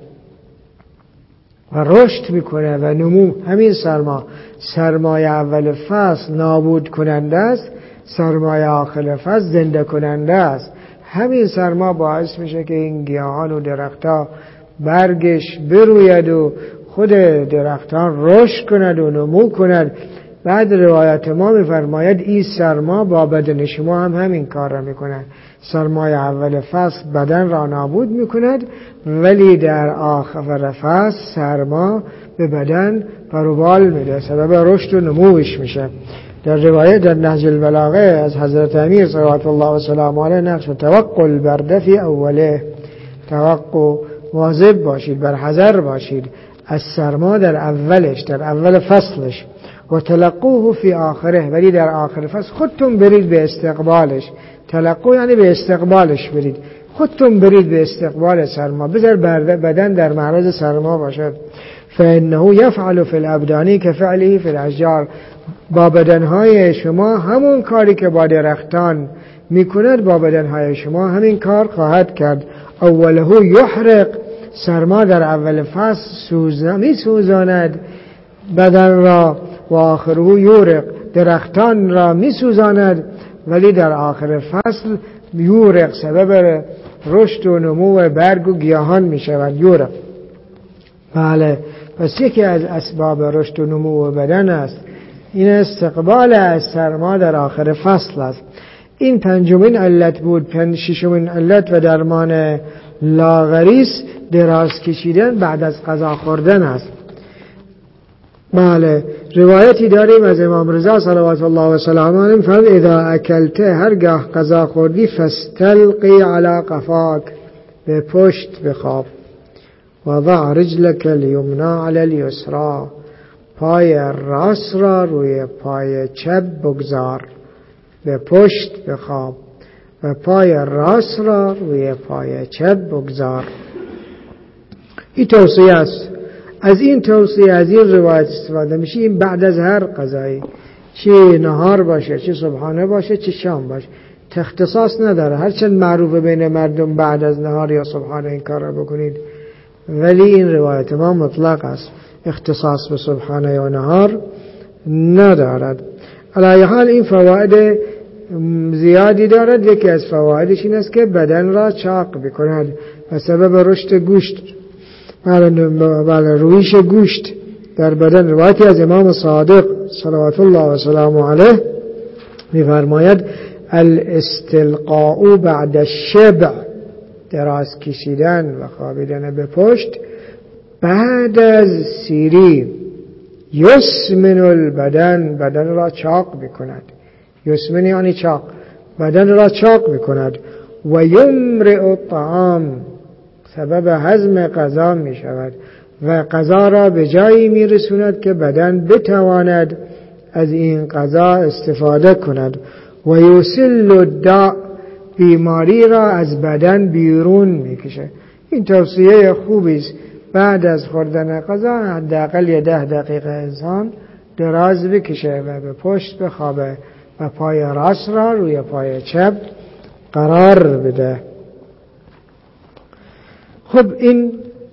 Speaker 2: و رشد میکنه و نمو. همین سرما سرمای اول فصل نابود کننده است، سرمای آخر فصل زنده کننده است. همین سرما باعث میشه که این گیاهان و درختها برگش بروید و خود درختان رشد کند و نمو کند. بعد روایت ما میفرماید این سرما با بدن شما هم همین کار را میکند. سرمای اول فصل بدن را نابود میکند، ولی در آخر فصل سرما به بدن پروبال میده، سبب رشد و نموش میشه. در روایت در نهج البلاغه از حضرت امیر صلوات الله و سلام علیه نقش توقع البرد فی اوله، توقع واظب باشید، بر حذر باشید از سرما در اولش، در اول فصلش. و تلقوه فی آخره، ولی در آخر فصل خودتون برید به استقبالش. تلقو یعنی به استقبالش برید، خودتون برید به استقبال سرما، بذار بدن در معرض سرما باشد. فانه یفعل فی الابدانی کفعله فی الاشجار، با بدنهای شما همون کاری که با درختان میکند، با بدنهای شما همین کار خواهد کرد. اوله یحرق، سرما در اول فصل سوزن میسوزاند بدن را، و آخره یورق، درختان را میسوزاند، ولی در آخر فصل یورق سبب رشد و نمو برگ و گیاهان میشود. یورق، بله، پس یکی از اسباب رشد و نمو بدن است این استقبال از سرما در آخر فصل است. این پنجمین علت بود. پنج ششمین علت و درمان لاغریس دراز کشیدن بعد از غذا خوردن است. بله، روایتی داریم از امام رضا صلوات الله و سلامه علیه فرمود اذا اکلت، هرگاه غذا خوردی، فاستلقی علی قفاک، به پشت بخواب. وضع رجلك اليمنى على اليسرى، پای راست را روی پای چپ بگذار، به پشت بخواب و پای راست را روی پای چپ بگذار. این توصیه است. از این توصیه، از این روایت استفاده میشه. این بعد از هر غذایی، چه نهار باشه، چه صبحانه باشه، چه شام باشه، اختصاص نداره. هرچند معروفه بین مردم بعد از نهار یا صبحانه این کار را بکنید، ولی این روایت ما مطلق است، اختصاص به صبحانه و نهار ندارد. علی حال این فواید زیادی دارد. یکی از فوایدش این است که بدن را چاق بکند و سبب رشد گوشت، بله رویش گوشت در بدن. روایتی از امام صادق صلوات الله و سلام علیه می‌فرماید الاستلقاء بعد الشبع، دراز کشیدن و خوابیدن به پشت بعد از سیری، یسمن البدن، بدن را چاق بکند. یسمن یعنی چاق، بدن را چاق بکند. و یمرئ الطعام، سبب هضم غذا می شود و غذا را به جایی می رسوند که بدن بتواند از این غذا استفاده کند. و یسل الداء، بیماری را از بدن بیرون می کشه. این توصیه خوبی است. بعد از خوردن غذا حداقل یه ده دقیقه انسان دراز بکشه و به پشت بخوابه و پای راست را روی پای چپ قرار بده. خب این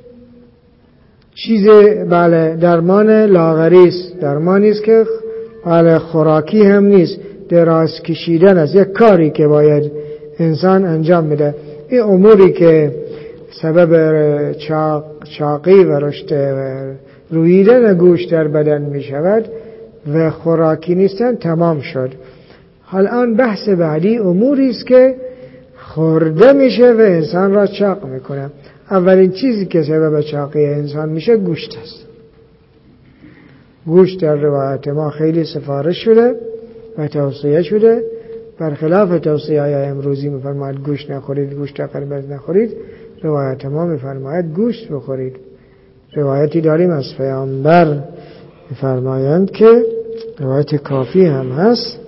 Speaker 2: چیز بله درمان لاغری است. درمانی است که بله خوراکی هم نیست، دراز کشیدن است، یک کاری که باید انسان انجام بده. این اموری که سبب چاق چاقی و رشد رویدن گوشت در بدن می شود و خوراکی نیستن تمام شد. الان بحث بعدی اموری است که خورده میشه و انسان را چاق میکنه. اولین چیزی که سبب چاقی انسان میشه گوشت است. گوشت در روایت ما خیلی سفارش شده و توصیه شده، برخلاف توصیه های امروزی میفرماید گوشت نخورید، گوشت قرمز نخورید. روایت ما میفرماید گوشت بخورید. روایتی داریم از پیامبر میفرمایند که روایت کافی هم هست،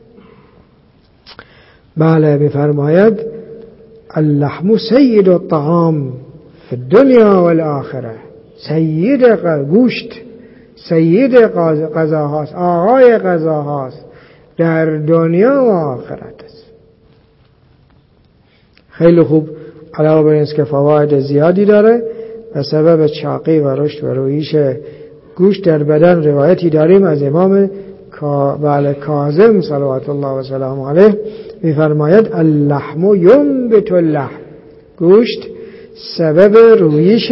Speaker 2: بله، میفرماید اللحم سید الطعام فی الدنیا والآخره. سید گوشت سید غذاهاست، آقای غذاهاست در دنیا و آخرت است. خیلی خوب. علاوه بر این که فواید زیادی داره و سبب چاقی و رشد و رویش گوشت در بدن روایتی داریم از امام بله کاظم صلوات الله و سلام علیه میفرماید اللحم ینبت اللحم. گوشت سبب رویش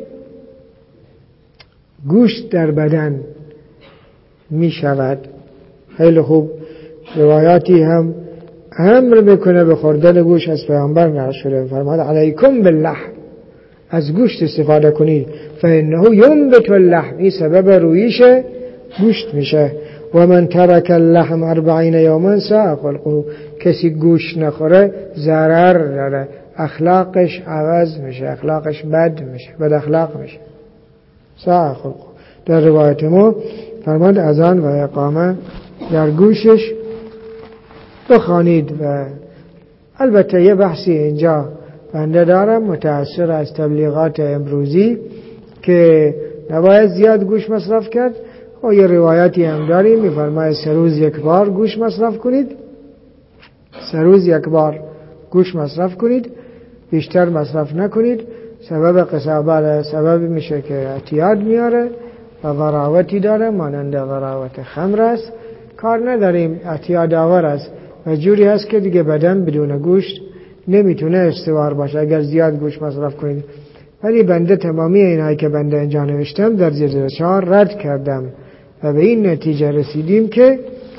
Speaker 2: گوشت در بدن می شود. خیلی خوب. روایاتی هم امر میکنه به خوردن گوشت از پیامبر نقل شده، فرمود علیکم باللحم، از گوشت استفاده کنید، فانه ینبت اللحم، این سبب رویش گوشت میشه. و من ترک اللحم اربعین یوما ساء خلقه، کسی گوشت نخوره ضرر داره، اخلاقش عوض میشه، اخلاقش بد میشه، بد اخلاق میشه. ساء خلقه. در روایت ما فرمود اذان و اقامه در گوشش بخوانید. و البته یه بحثی اینجا بنده دارم، متأثر از تبلیغات امروزی که نباید زیاد گوش مصرف کرد. و یه روایتی هم داریم میفرماید سه روز یک بار گوش مصرف کنید، سه روز یک بار گوش مصرف کنید، بیشتر مصرف نکنید. سبب قصابت سبب میشه که اعتیاد میاره و ضراوتی داره، مانند ضراوت خمر است. کار نداریم، اعتیاد آور است و جوری هست که دیگه بدن بدون گوشت نمیتونه استوار باشه اگر زیاد گوشت مصرف کنید. ولی بنده تمامی اینایی که بنده اینجا نوشتم در جلد چهار رد کردم و به این نتیجه رسیدیم که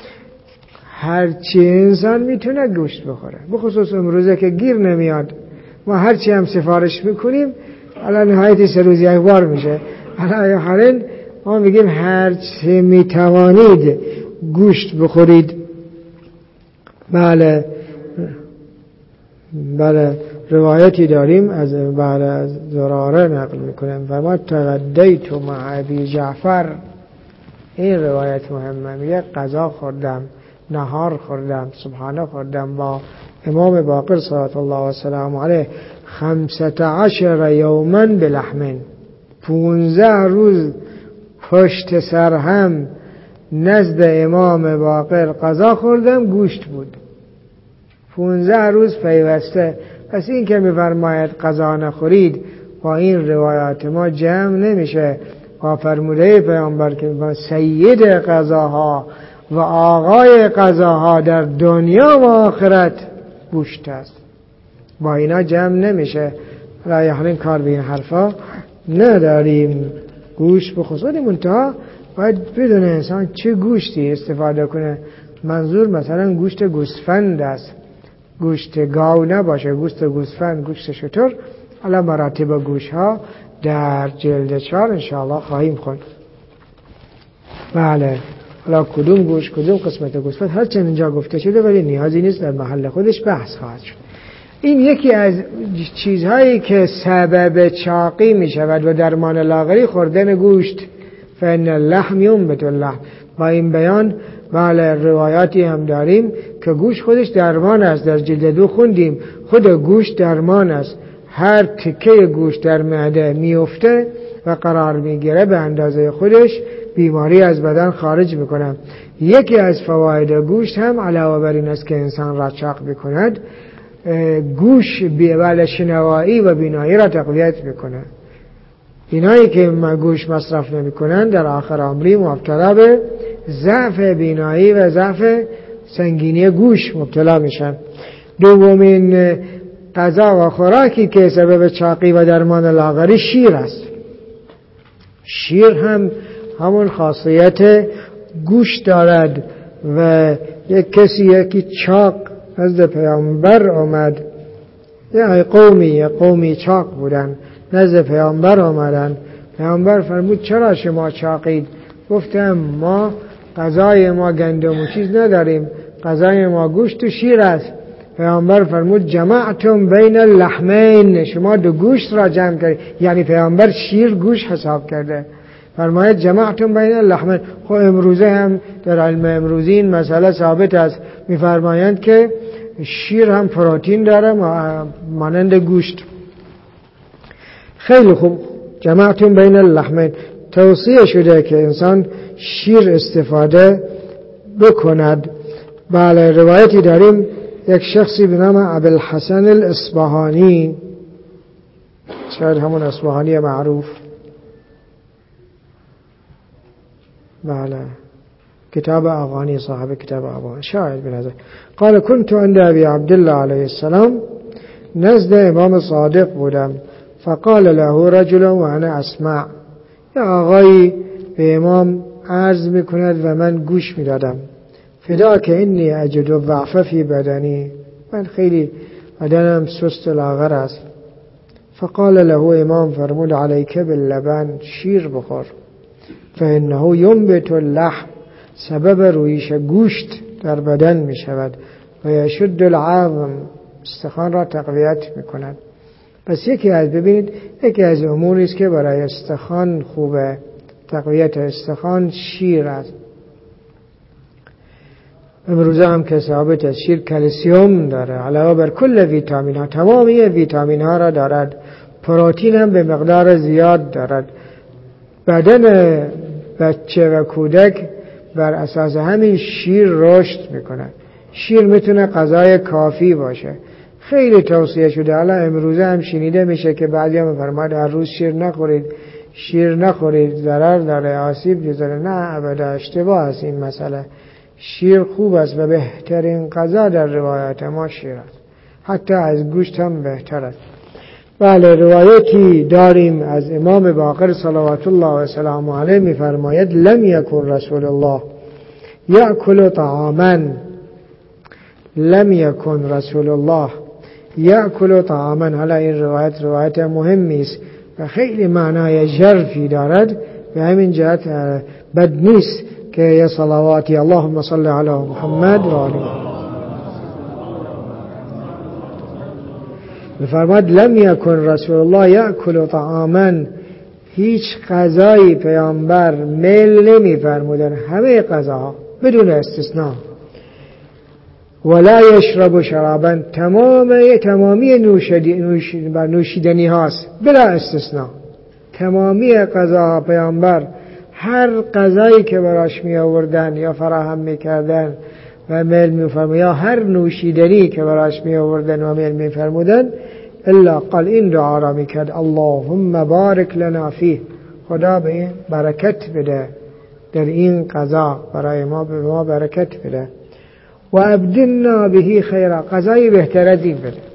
Speaker 2: هرچی انسان میتونه گوشت بخوره، بخصوص امروزه که گیر نمیاد. ما هرچی هم سفارش میکنیم الان نهایت سه روز یک بار میشه. الان حالا ما میگیم هرچی میتوانید گوشت بخورید. بله بله روایتی داریم از بله از زراره نقل میکنم فرمود تغدیت مع ابی جعفر. این روایت مهمه، میگه غذا خوردم، نهار خوردم، صبحانه خوردم با امام باقر صلوات الله و سلام علیه خمسة عشر یوما بلحم. پونزده روز پشت سر هم نزد امام باقر غذا خوردم، گوشت بود. پونزده روز پیوسته. پس این که میفرماید غذا نخورید با این روایات ما جمع نمیشه با فرموده پیامبر که سید غذاها و آقای غذاها در دنیا و آخرت گوشت است. با اینا جمع نمیشه. لا یحرم کار به این حرفا نداریم. گوشت بخصوص منتها باید بدون انسان چه گوشتی استفاده کنه. منظور مثلا گوشت گوسفند است، گوشت گاو نباشه، گوشت گوسفند، گوشت شتر. حالا مراتب گوشت ها در جلد چهار انشاءالله خواهیم خوند. بله حالا کدوم گوشت کدوم قسمت گوسفند هرچند اینجا گفته شده ولی نیازی نیست، در محل خودش بحث خواهد شد. این یکی از چیزهایی که سبب چاقی می شود و درمان لاغری خوردن گوشت. فإن اللحم ينبت اللحم. با این بیان بله روایاتی هم داریم که گوشت خودش درمان است. در جلد دو خوندیم خود گوشت درمان است. هر تکه گوشت در معده میفته و قرار میگیره به اندازه خودش بیماری از بدن خارج میکنه. یکی از فواید گوشت هم علاوه بر این است که انسان را چاق میکند، گوش بله شنوایی و بینایی را تقویت میکنه. اینایی که گوش مصرف نمیکنن در آخر عمری مبتلا به ضعف بینایی و ضعف سنگینی گوش مبتلا میشن. دومین غذا و خوراکی که سبب چاقی و درمان لاغری شیر است. شیر هم همون خاصیت گوش دارد و یک کسی یکی چاق نزد پیامبر آمد، یه قومی یه قومی چاق بودن نزد پیامبر آمدن. پیامبر فرمود چرا شما چاقید؟ گفتم ما غذای ما گندم و چیز نداریم، غذای ما گوشت و شیر است. پیامبر فرمود جمعتم بین اللحمین، شما دو گوشت را جمع کردید. یعنی پیامبر شیر گوشت حساب کرده. فرماید جمعتم بین اللحمین. خب امروزه هم در علم امروزی این مسئله ثابت است، میفرمایند که شیر هم پروتئین داره مانند گوشت. خیلی خوب، جمعتم بین اللحمین. توصیه شده که انسان شیر استفاده بکند. بله، روایتی داریم یک شخصی به نام ابوالحسن الاصبهانی، شاید همون اصبهانی معروف، بله، کتاب اغانی، صاحب کتاب اغانی، شاید بنظر، قال كنت عند ابي عبد الله علیه السلام، نزد امام صادق بودم. فقال له رجل و انا اسمع، یا آقایی به امام عرض میکند و من گوش میدادم. فداک انی اجد ضعف فی بدنی، من خیلی بدنم سست و لاغر است. فقال له، امام فرمود علیک باللبن، شیر بخور، فانه ینبت اللحم، سبب رویش گوشت در بدن می شود، و یشد العظم، استخوان را تقویت می کند. پس یکی از ببینید یکی از اموری است که برای استخوان خوبه، تقویت استخوان شیر است. امروزه هم که ثابت است شیر کلسیم داره، علاوه بر کل ویتامین ها، تمامی ویتامین ها را دارد. پروتئین هم به مقدار زیاد دارد. بدن بچه و کودک بر اساس همین شیر رشد میکنه. شیر میتونه غذای کافی باشه. خیلی توصیه شده. حالا امروزه هم شنیده میشه که بعضی هم فرماید هر روز شیر نخورید، شیر نخورید، ضرر داره، آسیب میزنه. نه ابدا، اشتباه است این مسئله. شیر خوب است و بهترین غذا در روایت ما شیر است، حتی از گوشت هم بهتر است. بله، روایتی داریم از امام باقر صلوات الله و سلامه علیه میفرماید لم یکن رسول الله یأکل طعاما، لم یکن رسول الله یأکل طعاما. حالا این روایت روایت مهمی است و خیلی معنای ژرفی دارد، به همین جهت بد نیست که یا صلواتی اللهم صل علی محمد و آله میفرماد لم یکن رسول الله یأکل طعاما، هیچ غذایی پیامبر میل نمی فرمودن، همه غذاها بدون استثناء. ولا یشرب شرابا، تمامی تمامی نوشیدنی هاست بلا استثناء. تمامی غذاها پیامبر هر غذایی که براش می آوردن یا فراهم می کردن و میل می فرمودن، یا هر نوشیدنی که براش می آوردن و میل می فرمودن، الا قال این دعا را می کرد اللهم بارک لنا فیه، خدا به این برکت بده در این غذا، برای ما به ما برکت بده. و ابدلنا به خیرا، غذای بهتر از این بده.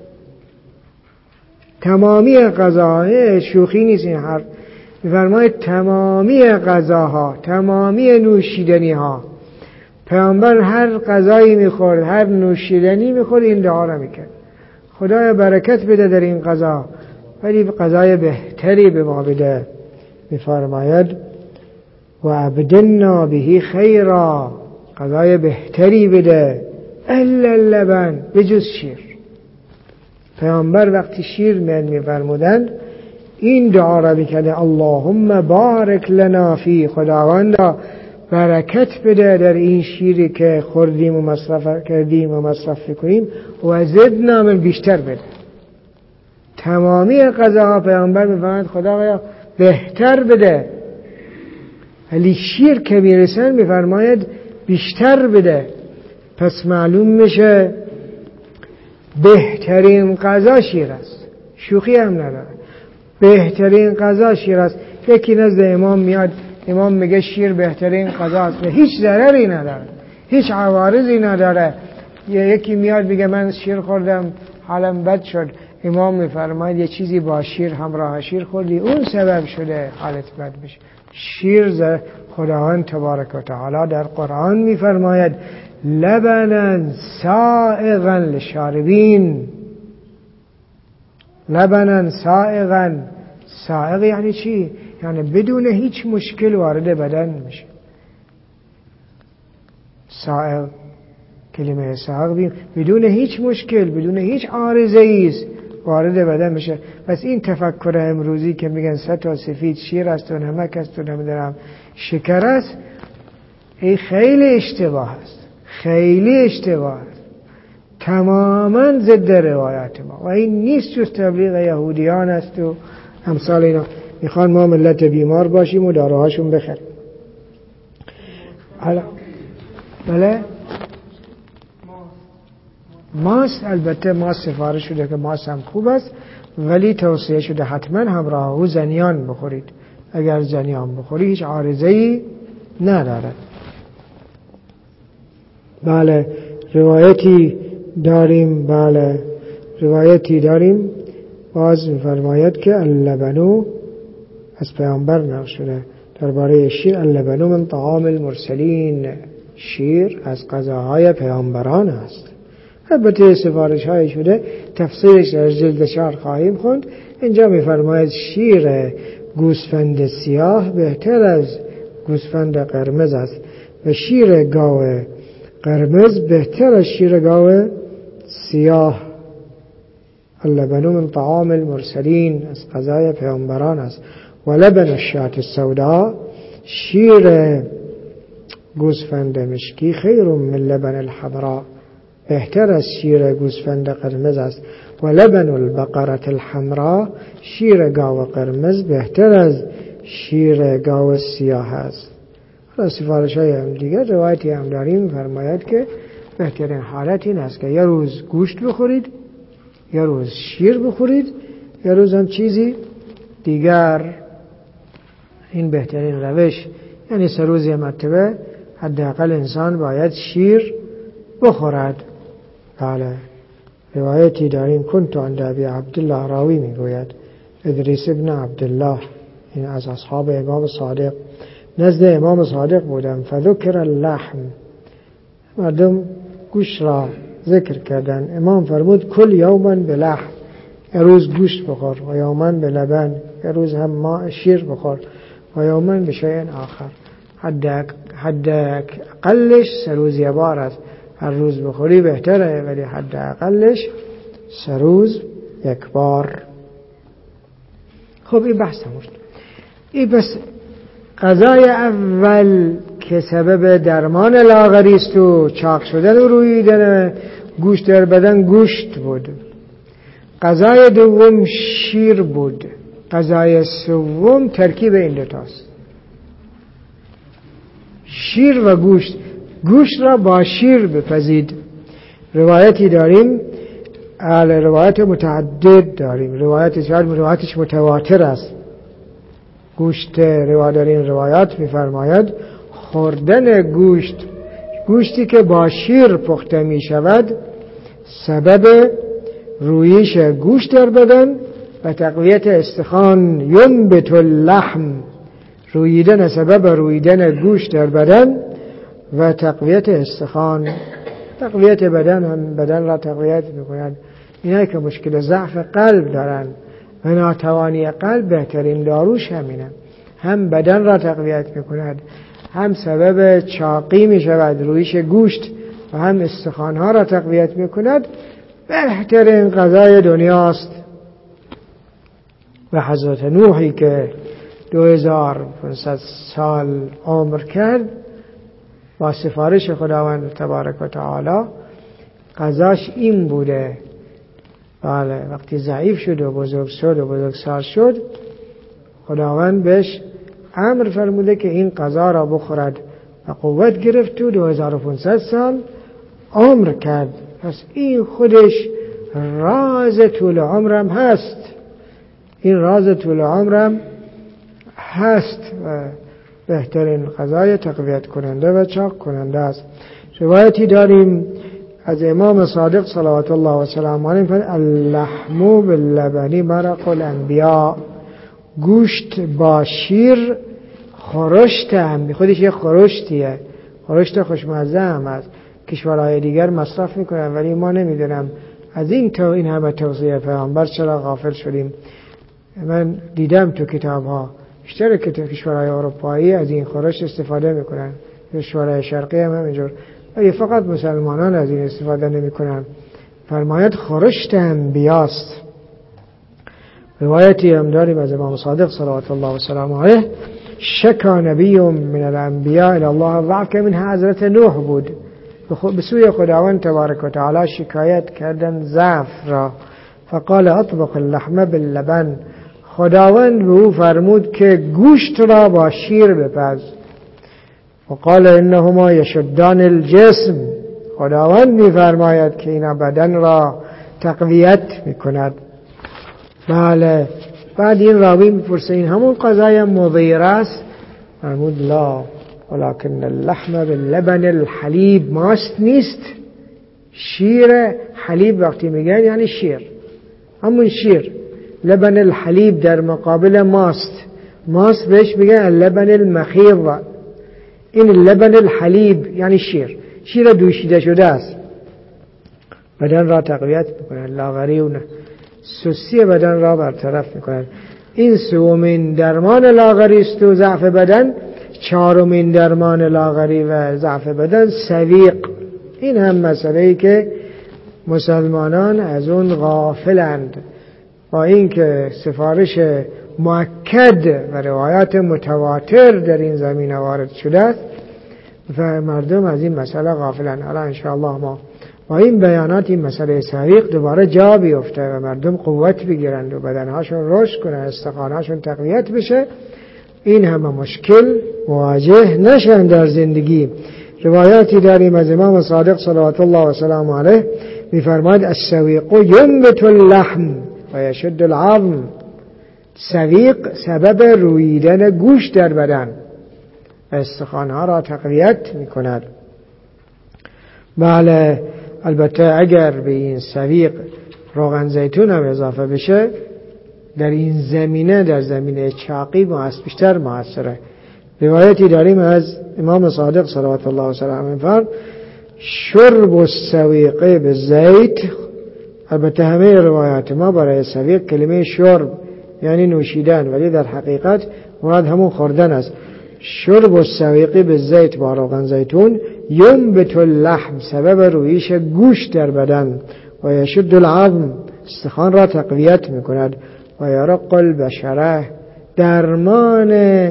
Speaker 2: تمامی غذاهای شوخی نیست این حرف، می‌فرماید تمامی غذاها، تمامی نوشیدنی ها، پیامبر هر غذایی می‌خورد، هر نوشیدنی می‌خورد، این دعا را می‌کرد خدایا برکت بده در این غذا، ولی غذای بهتری به ما بده. می‌فرماید و ابدلنا به خیرا، غذای بهتری بده، الا اللبن، بجز شیر. پیامبر وقتی شیر میل می‌فرمودند این دعا را می‌کرد اللهم بارک لنا فی، خداوندا برکت بده در این شیری که خوردیم و مصرف کردیم و مصرف کنیم، و زدنا من، بیشتر بده. تمامی غذاها پیامبر می‌فرماید خدایا بهتر بده، ولی شیر که میرسن می‌فرماید بیشتر بده. پس معلوم میشه بهترین غذا شیر است، شوخی هم نداره. بهترین غذا شیر است. یکی نزد امام میاد، امام میگه شیر بهترین غذا است، هیچ ضرری نداره، هیچ عوارضی نداره. یکی میاد میگه من شیر خوردم حالم بد شد، امام میفرماید یه چیزی با شیر همراه شیر خوردی اون سبب شده حالت بد بشه. شیر خداوند تبارک و تعالی در قرآن میفرماید لبنا سائغا للشاربین. لبنا سائغا، سائغ یعنی چی؟ یعنی بدون هیچ مشکل وارد بدن میشه. سائغ، کلمه سائغ بیم بدون هیچ مشکل، بدون هیچ عارضه ایست وارد بدن میشه. پس این تفکر امروزی که میگن سه تا سفید شیر است و نمک است و نمیدونم شکر است، این خیلی اشتباه است، خیلی اشتباه است، تماما ضد روایت ما و این نیست جز تبلیغ یهودیان است و امثال اینا. میخوان ما ملت بیمار باشیم و داروهاشون بخریم. حالا بله ماست، البته ماست سفارش شده که ماست هم خوب است، ولی توصیه شده حتما همراه او زنیان بخورید. اگر زنیان بخوری هیچ عارضه‌ای ندارد. بله روایتی داریم، بله روایتی داریم باز می‌فرماید که اللبنو از پیامبر نقل شده درباره شیر، اللبنو من طعام المرسلین، شیر از غذاهای پیامبران است. البته سفارش های شده تفسیرش در جلد چهار خواهیم خوند. اینجا می‌فرماید شیر گوسفند سیاه بهتر از گوسفند قرمز است و شیر گاو قرمز بهتر از شیر گاو سیاه. اللبنو من طعام المرسلین، از غذای پیامبران است. و لبن الشاة السوداء، شیر گوسفند مشکی خیر من لبن الحمراء، بهتر از شیر گوسفند قرمز است. و لبن البقره الحمراء، شیر گاو قرمز بهتر از شیر گاو سیاه است. حالا سفارش های هم دیگر روایتی هم داریم فرماید که بهترین حالت این است که یه روز گوشت بخورید، یه روز شیر بخورید، یه روز هم چیزی دیگر. این بهترین روش، یعنی سه روز یه مرتبه حداقل انسان باید شیر بخورد. بله روایتی داریم کنت عند ابی عبدالله، راوی میگوید ادریس ابن عبدالله، این از اصحاب امام صادق، نزد امام صادق بودم. فذکر اللحم، مردم گوشت را ذکر کردن. امام فرمود کل یوما بلحم، یه روز گوشت بخور، و یوما بلبن، یه روز هم ما شیر بخور، و یوما بشیء آخر. حد حد اقلش سه روز یه بار است. هر روز بخوری بهتره، ولی حد اقلش سه روز یک بار. خب این بحث تموم شد. این بس غذای اول که سبب درمان لاغری است و چاق شدن و روییدن گوشت در بدن گوشت بود. غذای دوم شیر بود. غذای سوم ترکیب این دو تاست، شیر و گوشت. گوشت را با شیر بپزید. روایتی داریم، اهل روایت متعدد داریم، روایت شاید روایتش متواتر است. گوشت روایت در این روایات می‌فرماید خوردن گوشت، گوشتی که با شیر پخته می شود، سبب رویش گوشت در بدن و تقویت استخوان. ینبت اللحم، رویدن سبب رویدن گوشت در بدن و تقویت استخوان. تقویت بدن هم بدن را تقویت می‌کند. اینایی که مشکل ضعف قلب دارن و ناتوانی قلب، بهترین داروش همینه، هم بدن را تقویت می‌کند، هم سبب چاقی می‌شود رویش گوشت، و هم استخوان‌ها را تقویت می‌کند. بهترین غذای دنیاست. و حضرت نوحی که دو هزار و پانصد سال عمر کرد، با سفارش خداوند تبارک و تعالی غذاش این بوده. بله وقتی ضعیف شد و بزرگ شد و بزرگسال شد، خداوند بهش امر فرموده که این غذا را بخورد و قوت گرفت و دو هزار و پانصد سال عمر کرد. پس این خودش راز طول عمرم هست، این راز طول عمرم هست و بهترین غذای تقویت کننده و چاق کننده است. روایتی داریم از امام صادق صلوات الله و سلام علیه فرمود اللحم باللبن مرق الانبیاء، گوشت با شیر خورشت هم، خودش یه خورشتیه، خورشت خوشمزه هم هست. کشورهای دیگر مصرف میکنن ولی ما نمیدونم از این تو این همه توصیه پیامبر چرا غافل شدیم. من دیدم تو کتاب ها بیشتر کشورهای اروپایی از این خورشت استفاده میکنن، کشورهای شرقی هم همینجور، ولی فقط مسلمانان از این استفاده نمیکنن. فرماید خورشت انبیاست. روایتی هم داریم از امام صادق صلوات الله و سلام علیه شکا نبی من الانبیاء الی الله ضعف که من حضرت نوح بود، به سوی خداوند تبارک و تعالی شکایت کردن ضعف را. فقال اطبخ اللحم باللبن، خداوند به او فرمود که گوشت را با شیر بپز. وقال انهما یشدان الجسم، خداوند می‌فرماید که اینا بدن را تقویت می‌کند. بله. بعد این راوی می‌پرسه این همون قضای مضیر است؟ فرمود لا ولكن اللحم باللبن الحلیب، ماست نیست، شیر. حلیب وقتی میگن یعنی شیر، همون شیر. لبن الحلیب در مقابل ماست، ماست بهش میگن اللبن المخیض. این لبن الحلیب یعنی شیر، شیر دوشیده شده است. بدن را تقویت میکنن، لاغری و سستی بدن را برطرف میکنن. این سومین درمان لاغری است و ضعف بدن. چهارمین درمان لاغری و ضعف بدن سویق. این هم مسئله‌ای که مسلمانان از اون غافلند. با اینکه سفارش مؤکد و روایات متواتر در این زمینه وارد شده است و مردم از این مسئله غافلند. حالا انشاءالله ما با این بیانات این مسئله سویق دوباره جا بیفته و مردم قوت بگیرند و بدنهاشون رشد کنند، استخوانهاشون تقویت بشه، این همه مشکل مواجه نشن در زندگی. روایاتی داریم از امام صادق صلوات الله و سلام علیه میفرماید السویق ینبت اللحم و یشد العظم، سویق سبب رویدن گوشت در بدن، استخوانها را تقویت میکند. بله، البته اگر به این سویق روغن زیتون هم اضافه بشه در این زمینه، در زمینه چاقی بیشتر موثره. روایتی داریم از امام صادق صلوات الله و سلام فرمود شرب السویق بالزیت. البته همه روایات ما برای سویق کلمه شرب یعنی نوشیدن، ولی در حقیقت مراد همون خوردن است. شرب السویق بالزیت، با روغن زیتون، ینبت اللحم، سبب رویش گوشت در بدن، و یشد العظم، استخوان را تقویت میکند، و یرق البشره، درمان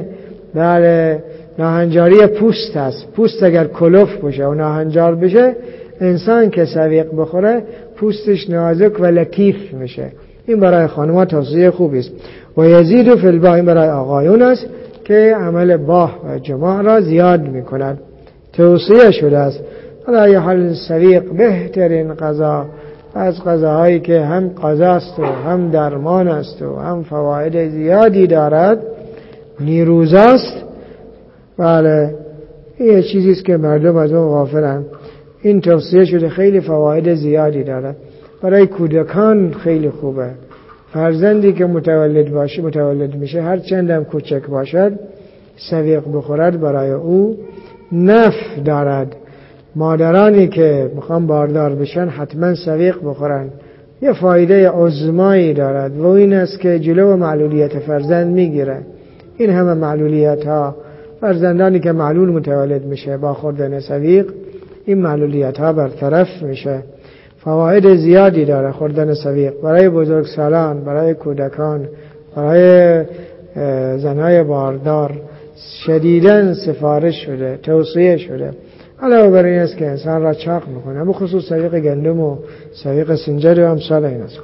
Speaker 2: بله ناهنجاری پوست است. پوست اگر کلوف باشه و ناهنجار بشه، انسان که سویق بخوره پوستش نازک و لطیف میشه. این برای خانم‌ها توصیه خوبی است. و یزید فی الباء، این برای آقایون است که عمل باه و جماع را زیاد میکند، توصیه شده است. حالا حال سویق بهترین غذا از غذاهایی که هم غذاست و هم درمان است و هم فواید زیادی دارد نیروزاست. بله، این چیزی است که مردم از اون غافلند. این توصیه شده، خیلی فواید زیادی دارد. برای کودکان خیلی خوبه. فرزندی که متولد باشه متولد میشه هر چندم کوچک باشد سویق بخورد برای او نفع دارد. مادرانی که میخوان باردار بشن حتما سویق بخورن، یه فایده عظمایی دارد و این است که جلو معلولیت فرزند میگیره. این همه معلولیت ها، فرزندانی که معلول متولد میشه با خوردن سویق این معلولیت ها برطرف میشه. فواید زیادی داره خوردن سویق برای بزرگسالان، برای کودکان، برای زنهای باردار. شدیداً سفارش شده، توصیه شده. علاوه بر این است که انسان را چاق میکنه، بخصوص سویق گندم و سویق سنجد و امثال این است.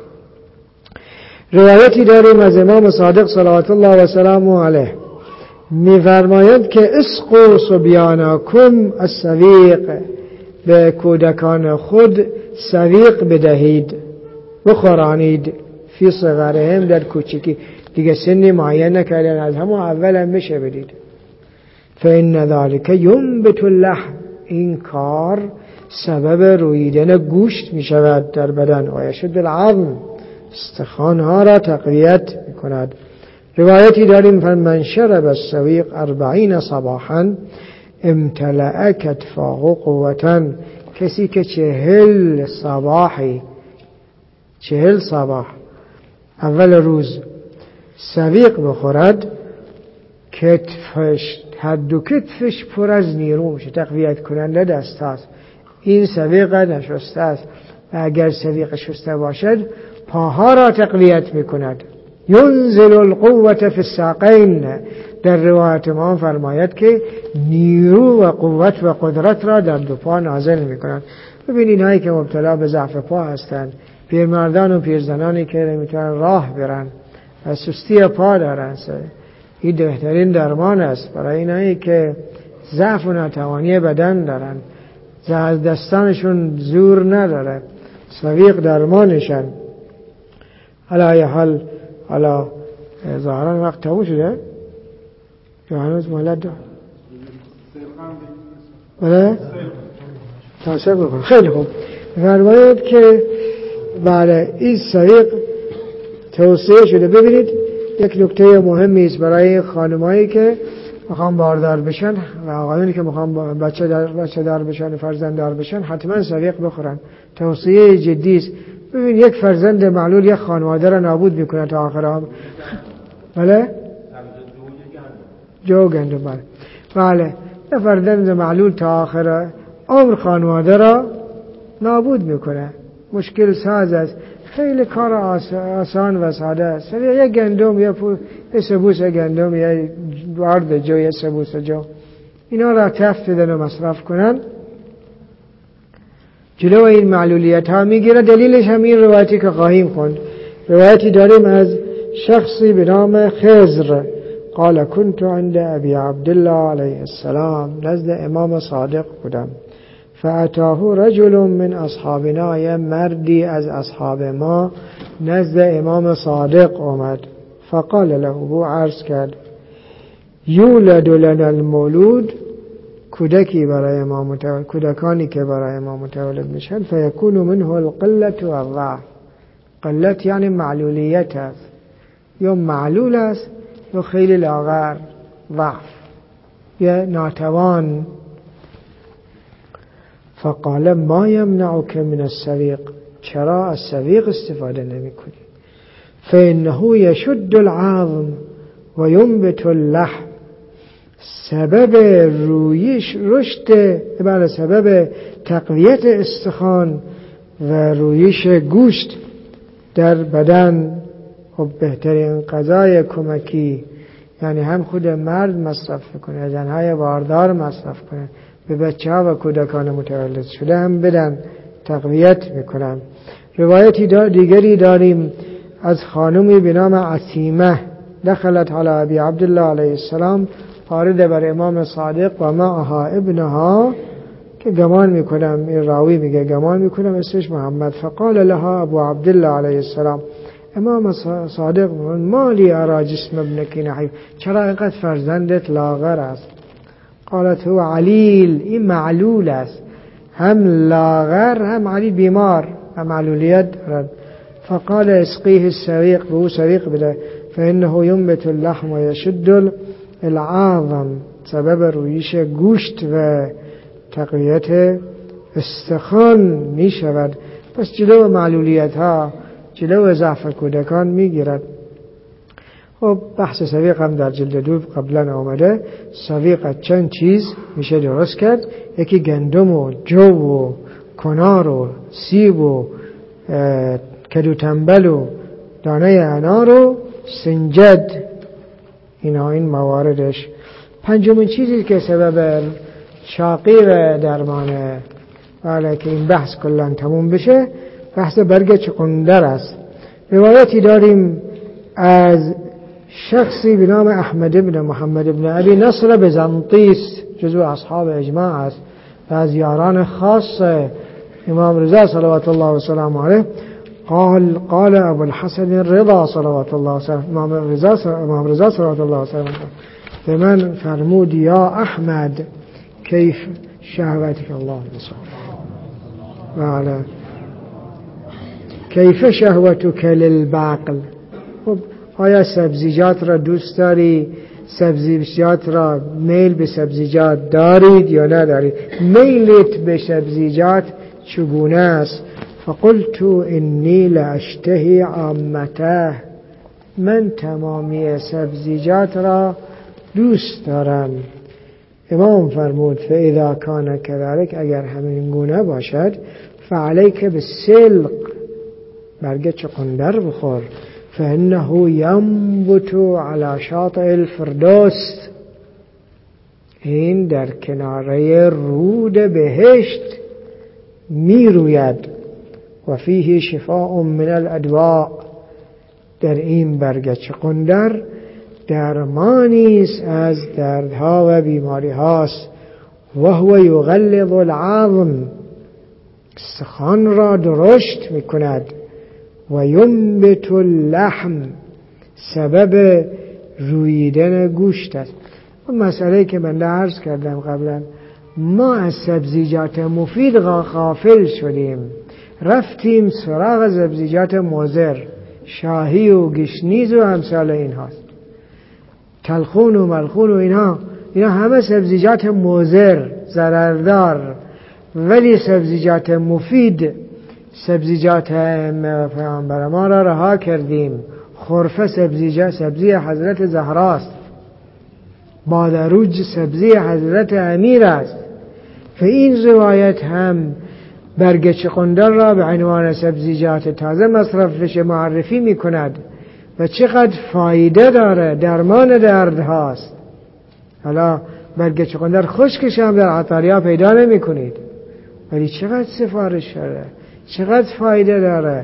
Speaker 2: روایتی داریم از امام صادق صلوات الله و سلام علیه میفرماید که اسقوا صبیانکم السویق، به کودکان خود سویق بدهید، بخورانید، فی صغرهم، در کوچکی، دیگه سنی معین نکردن، از همون اول هم میشه بدید. فإن ذلك ينبت اللحم، این کار سبب رویدن گوشت می شود در بدن و یشد العظم، استخوان ها را تقویت می کند. روایتی داریم من شرب السویق اربعین صباحا امتلأ کتفاه قوتا، کسی که چهل صباحی چهل صباح اول روز سویق بخورد، کتفش حد و کتفش پر از نیرو میشه، تقویت کننده دست هست. این سویق نشسته است و اگر سویق شسته باشد پاها را تقویت میکند. ینزل القوة فی الساقین، در روایت ما فرماید که نیرو و قوت و قدرت را در دو پا نازل میکند. ببینید هایی که مبتلا به ضعف پا هستند، پیرمردان و پیرزنانی که نمیتونن راه برن و سستی پا دارن، این بهترین درمان است برای اینایی که ضعف و ناتوانی بدن دارن، دستانشون زور نداره، سویق درمانشن. حالا یه حال حالا ظاهرا وقت تموم شده یا هنوز مولد دار؟ بله؟ تاسف بکن. خیلی خوب. فرماید که بله این سویق توصیه شده. ببینید یک نکته مهمی است برای خانمایی که میخوان باردار بشن و آقایانی که میخوان بچه دار بچه دار بشن و فرزند دار بشن، حتما سویق بخورن. توصیه جدی است. ببین یک فرزند معلول یک خانواده را نابود میکنه تا آخر عمر. بله؟ جو گندم. بله. بله. یک فرزند معلول تا آخر عمر خانواده را نابود میکنه. مشکل ساز است. خیلی کار آسان و ساده است. یک گندم یا یه سبوس گندم یا وارد جو یا سبوس جو، اینا را تفت بدن و مصرف کنن، جلو این معلولیت ها میگیره. دلیلش هم این روایتی که خواهیم خوند. روایتی داریم از شخصی به نام خضر قال كنت عند ابي عبدالله علیه السلام، نزد امام صادق بودم. فاتاه رجل من اصحابنا، یه مردی از اصحاب ما نزد امام صادق آمد. فقال له، او عرض کرد یولد لنا المولود، کودکی برای ما متولد، کودکانی که برای ما متولد میشن، فیکون منه القلت و الضعف. قلت یعنی معلولیت است، یا معلول است یا خیلی لاغر، ضعف یا ناتوان. فقال ما یمنعک من السویق، چرا از سویق استفاده نمی کنی؟ فانه یشد العظم و ینبت اللحم، سبب رویش رشد، بله سبب تقویت استخوان و رویش گوشت در بدن. خب بهترین غذای کمکی یعنی هم خود مرد مصرف کنه، زنهای باردار مصرف کنه، به بچه ها و کودکان متولد شده هم بدن، تقویت میکنن. روایتی دیگری داریم از خانمی به نام عتیمه، دخلت علی ابی عبدالله علیه السلام، وارد بر امام صادق و معها ابنها، که گمان میکنم این راوی میگه گمان میکنم اسمش محمد. فقال لها ابو عبدالله علیه السلام، امام صادق میگه مالی ارا جسم ابنکی نحیف، چرا اینقدر فرزندت لاغر است؟ قالت هو علیل، این معلول است، هم لاغر هم علیل، بیمار و معلولیت دارد. فقال اسقیه السویق، به او سویق بده، فانه ینبت اللحم و یشد العظم، سبب رویش گوشت و تقویت استخوان می شود. پس جلو معلولیت ها، جلو ضعف کودکان می گیرد. خب بحث سویق هم در جلد دو قبلا آمده. سویق چند چیز میشه درست کرد، یکی گندم و جو و کنار و سیب و کدو تنبل و دانه انار و سنجد، اینا این مواردش. پنجمین چیزی که سبب شاقی و درمانه، ولی که این بحث کلان تموم بشه، بحث برگ چقندر است. روایتی داریم از شخصی به نام احمد ابن محمد ابن ابی نصر بزنطیس، جزو اصحاب اجماع است و از یاران خاص امام رضا صلوات الله و سلام علیه. قال قال ابو الحسن رضا صلوات الله و سلام، امام رضا امام رضا صلوات الله و سلام به من فرمود یا احمد کیف شهوتك الله بصار. بله. کیف شهوتک للبقل؟ خب آیا سبزیجات را دوست داری؟ سبزیجات را میل به سبزیجات دارید یا ندارید؟ میلت به سبزیجات چگونه است؟ فقلت انی لاشتهی عامته، من تمامی سبزیجات را دوست دارم. امام فرمود فاذا کان کذلک، اگر همین گونه باشد فعلیک بالسلق، برگ چقندر بخور، فانه ینبت علی شاطئ الفردوس، این در کناره رود بهشت می روید. و فیه شفاء من الادواء، در این برگ چقندر درمانی است از دردها و بیماری هاست. و هو یغلظ العظم، استخوان را درشت می کند. و ینبت اللحم، سبب رویدن گوشت است. و مسئله که من عرض کردم قبلا، ما از سبزیجات مفید غافل شدیم، رفتیم سراغ سبزیجات مضر، شاهی و گشنیز و امثال این هاست، تلخون و ملخون و اینها، اینا همه سبزیجات مضر، ضرردار. ولی سبزیجات مفید، سبزیجات پیامبر ما را رها کردیم. خرفه سبزیجات سبزی حضرت زهراست، بادروج سبزی حضرت امیر است. و این روایت هم برگ چقندر را به عنوان سبزیجات تازه مصرف بشه معرفی می کند و چقدر فایده داره، درمان درد هاست. حالا برگ چقندر خشکش هم در عطاریا پیدا نمی کنید، ولی چقدر سفارش داره، چقدر فایده داره.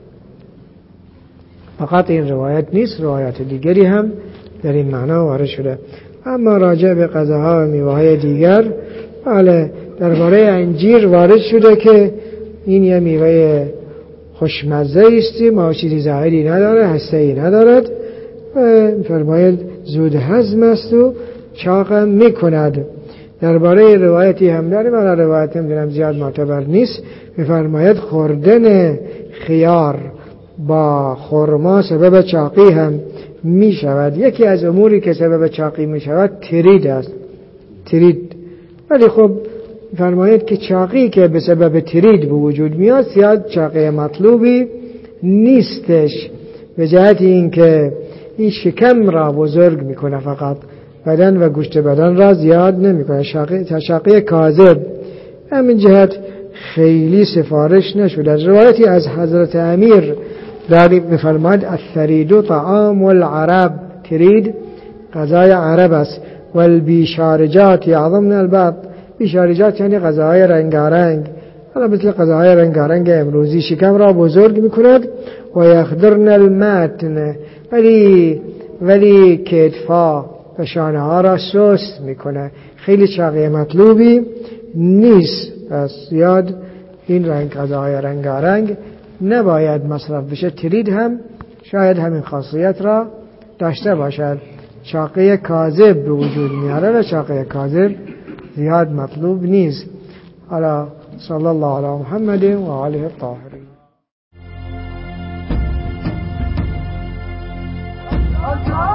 Speaker 2: فقط این روایت نیست، روایات دیگری هم در این معنا وارد شده. اما راجع به غذاها و میوه‌های دیگر، بله، درباره انجیر وارد شده که این یه میوه خوشمزه است، ما چیزی ظاهری نداره، هسته‌ای ندارد و فرماید زود هضم است و چاق میکند. درباره روایتی هم داریم، ولی روایت نمیدونم زیاد معتبر نیست. میفرماید خوردن خیار با خرما سبب چاقی هم می شود. یکی از اموری که سبب چاقی می شود ترید است، ترید. ولی خب فرماید که چاقی که به سبب ترید به وجود میاد زیاد چاقی مطلوبی نیستش، به جهت این که این شکم را بزرگ میکنه، فقط بدن و گوشت بدن را زیاد نمیکنه. چاقی چاقی کاذب همین جهت خیلی سفارش نشده. روایتی از حضرت امیر داریم میفرماید الثرید طعام العرب، ترید غذای عرب است. والبیشارجات یعظمن البطن، بیشارجات یعنی غذاهای رنگارنگ، حالا مثل غذاهای رنگارنگ امروزی شکم را بزرگ میکند. و یخدرن المتن، ولی ولی کتفا و شانه ها را سست میکنه، خیلی چاقی مطلوبی نیست. پس زیاد این رنگ غذاهای رنگارنگ نباید مصرف بشه. ترید هم شاید همین خاصیت را داشته باشد، چاقی کاذب به وجود میاره و چاقی کاذب زیاد مطلوب نیست. حالا صلی الله علی محمد و آله الطاهرین.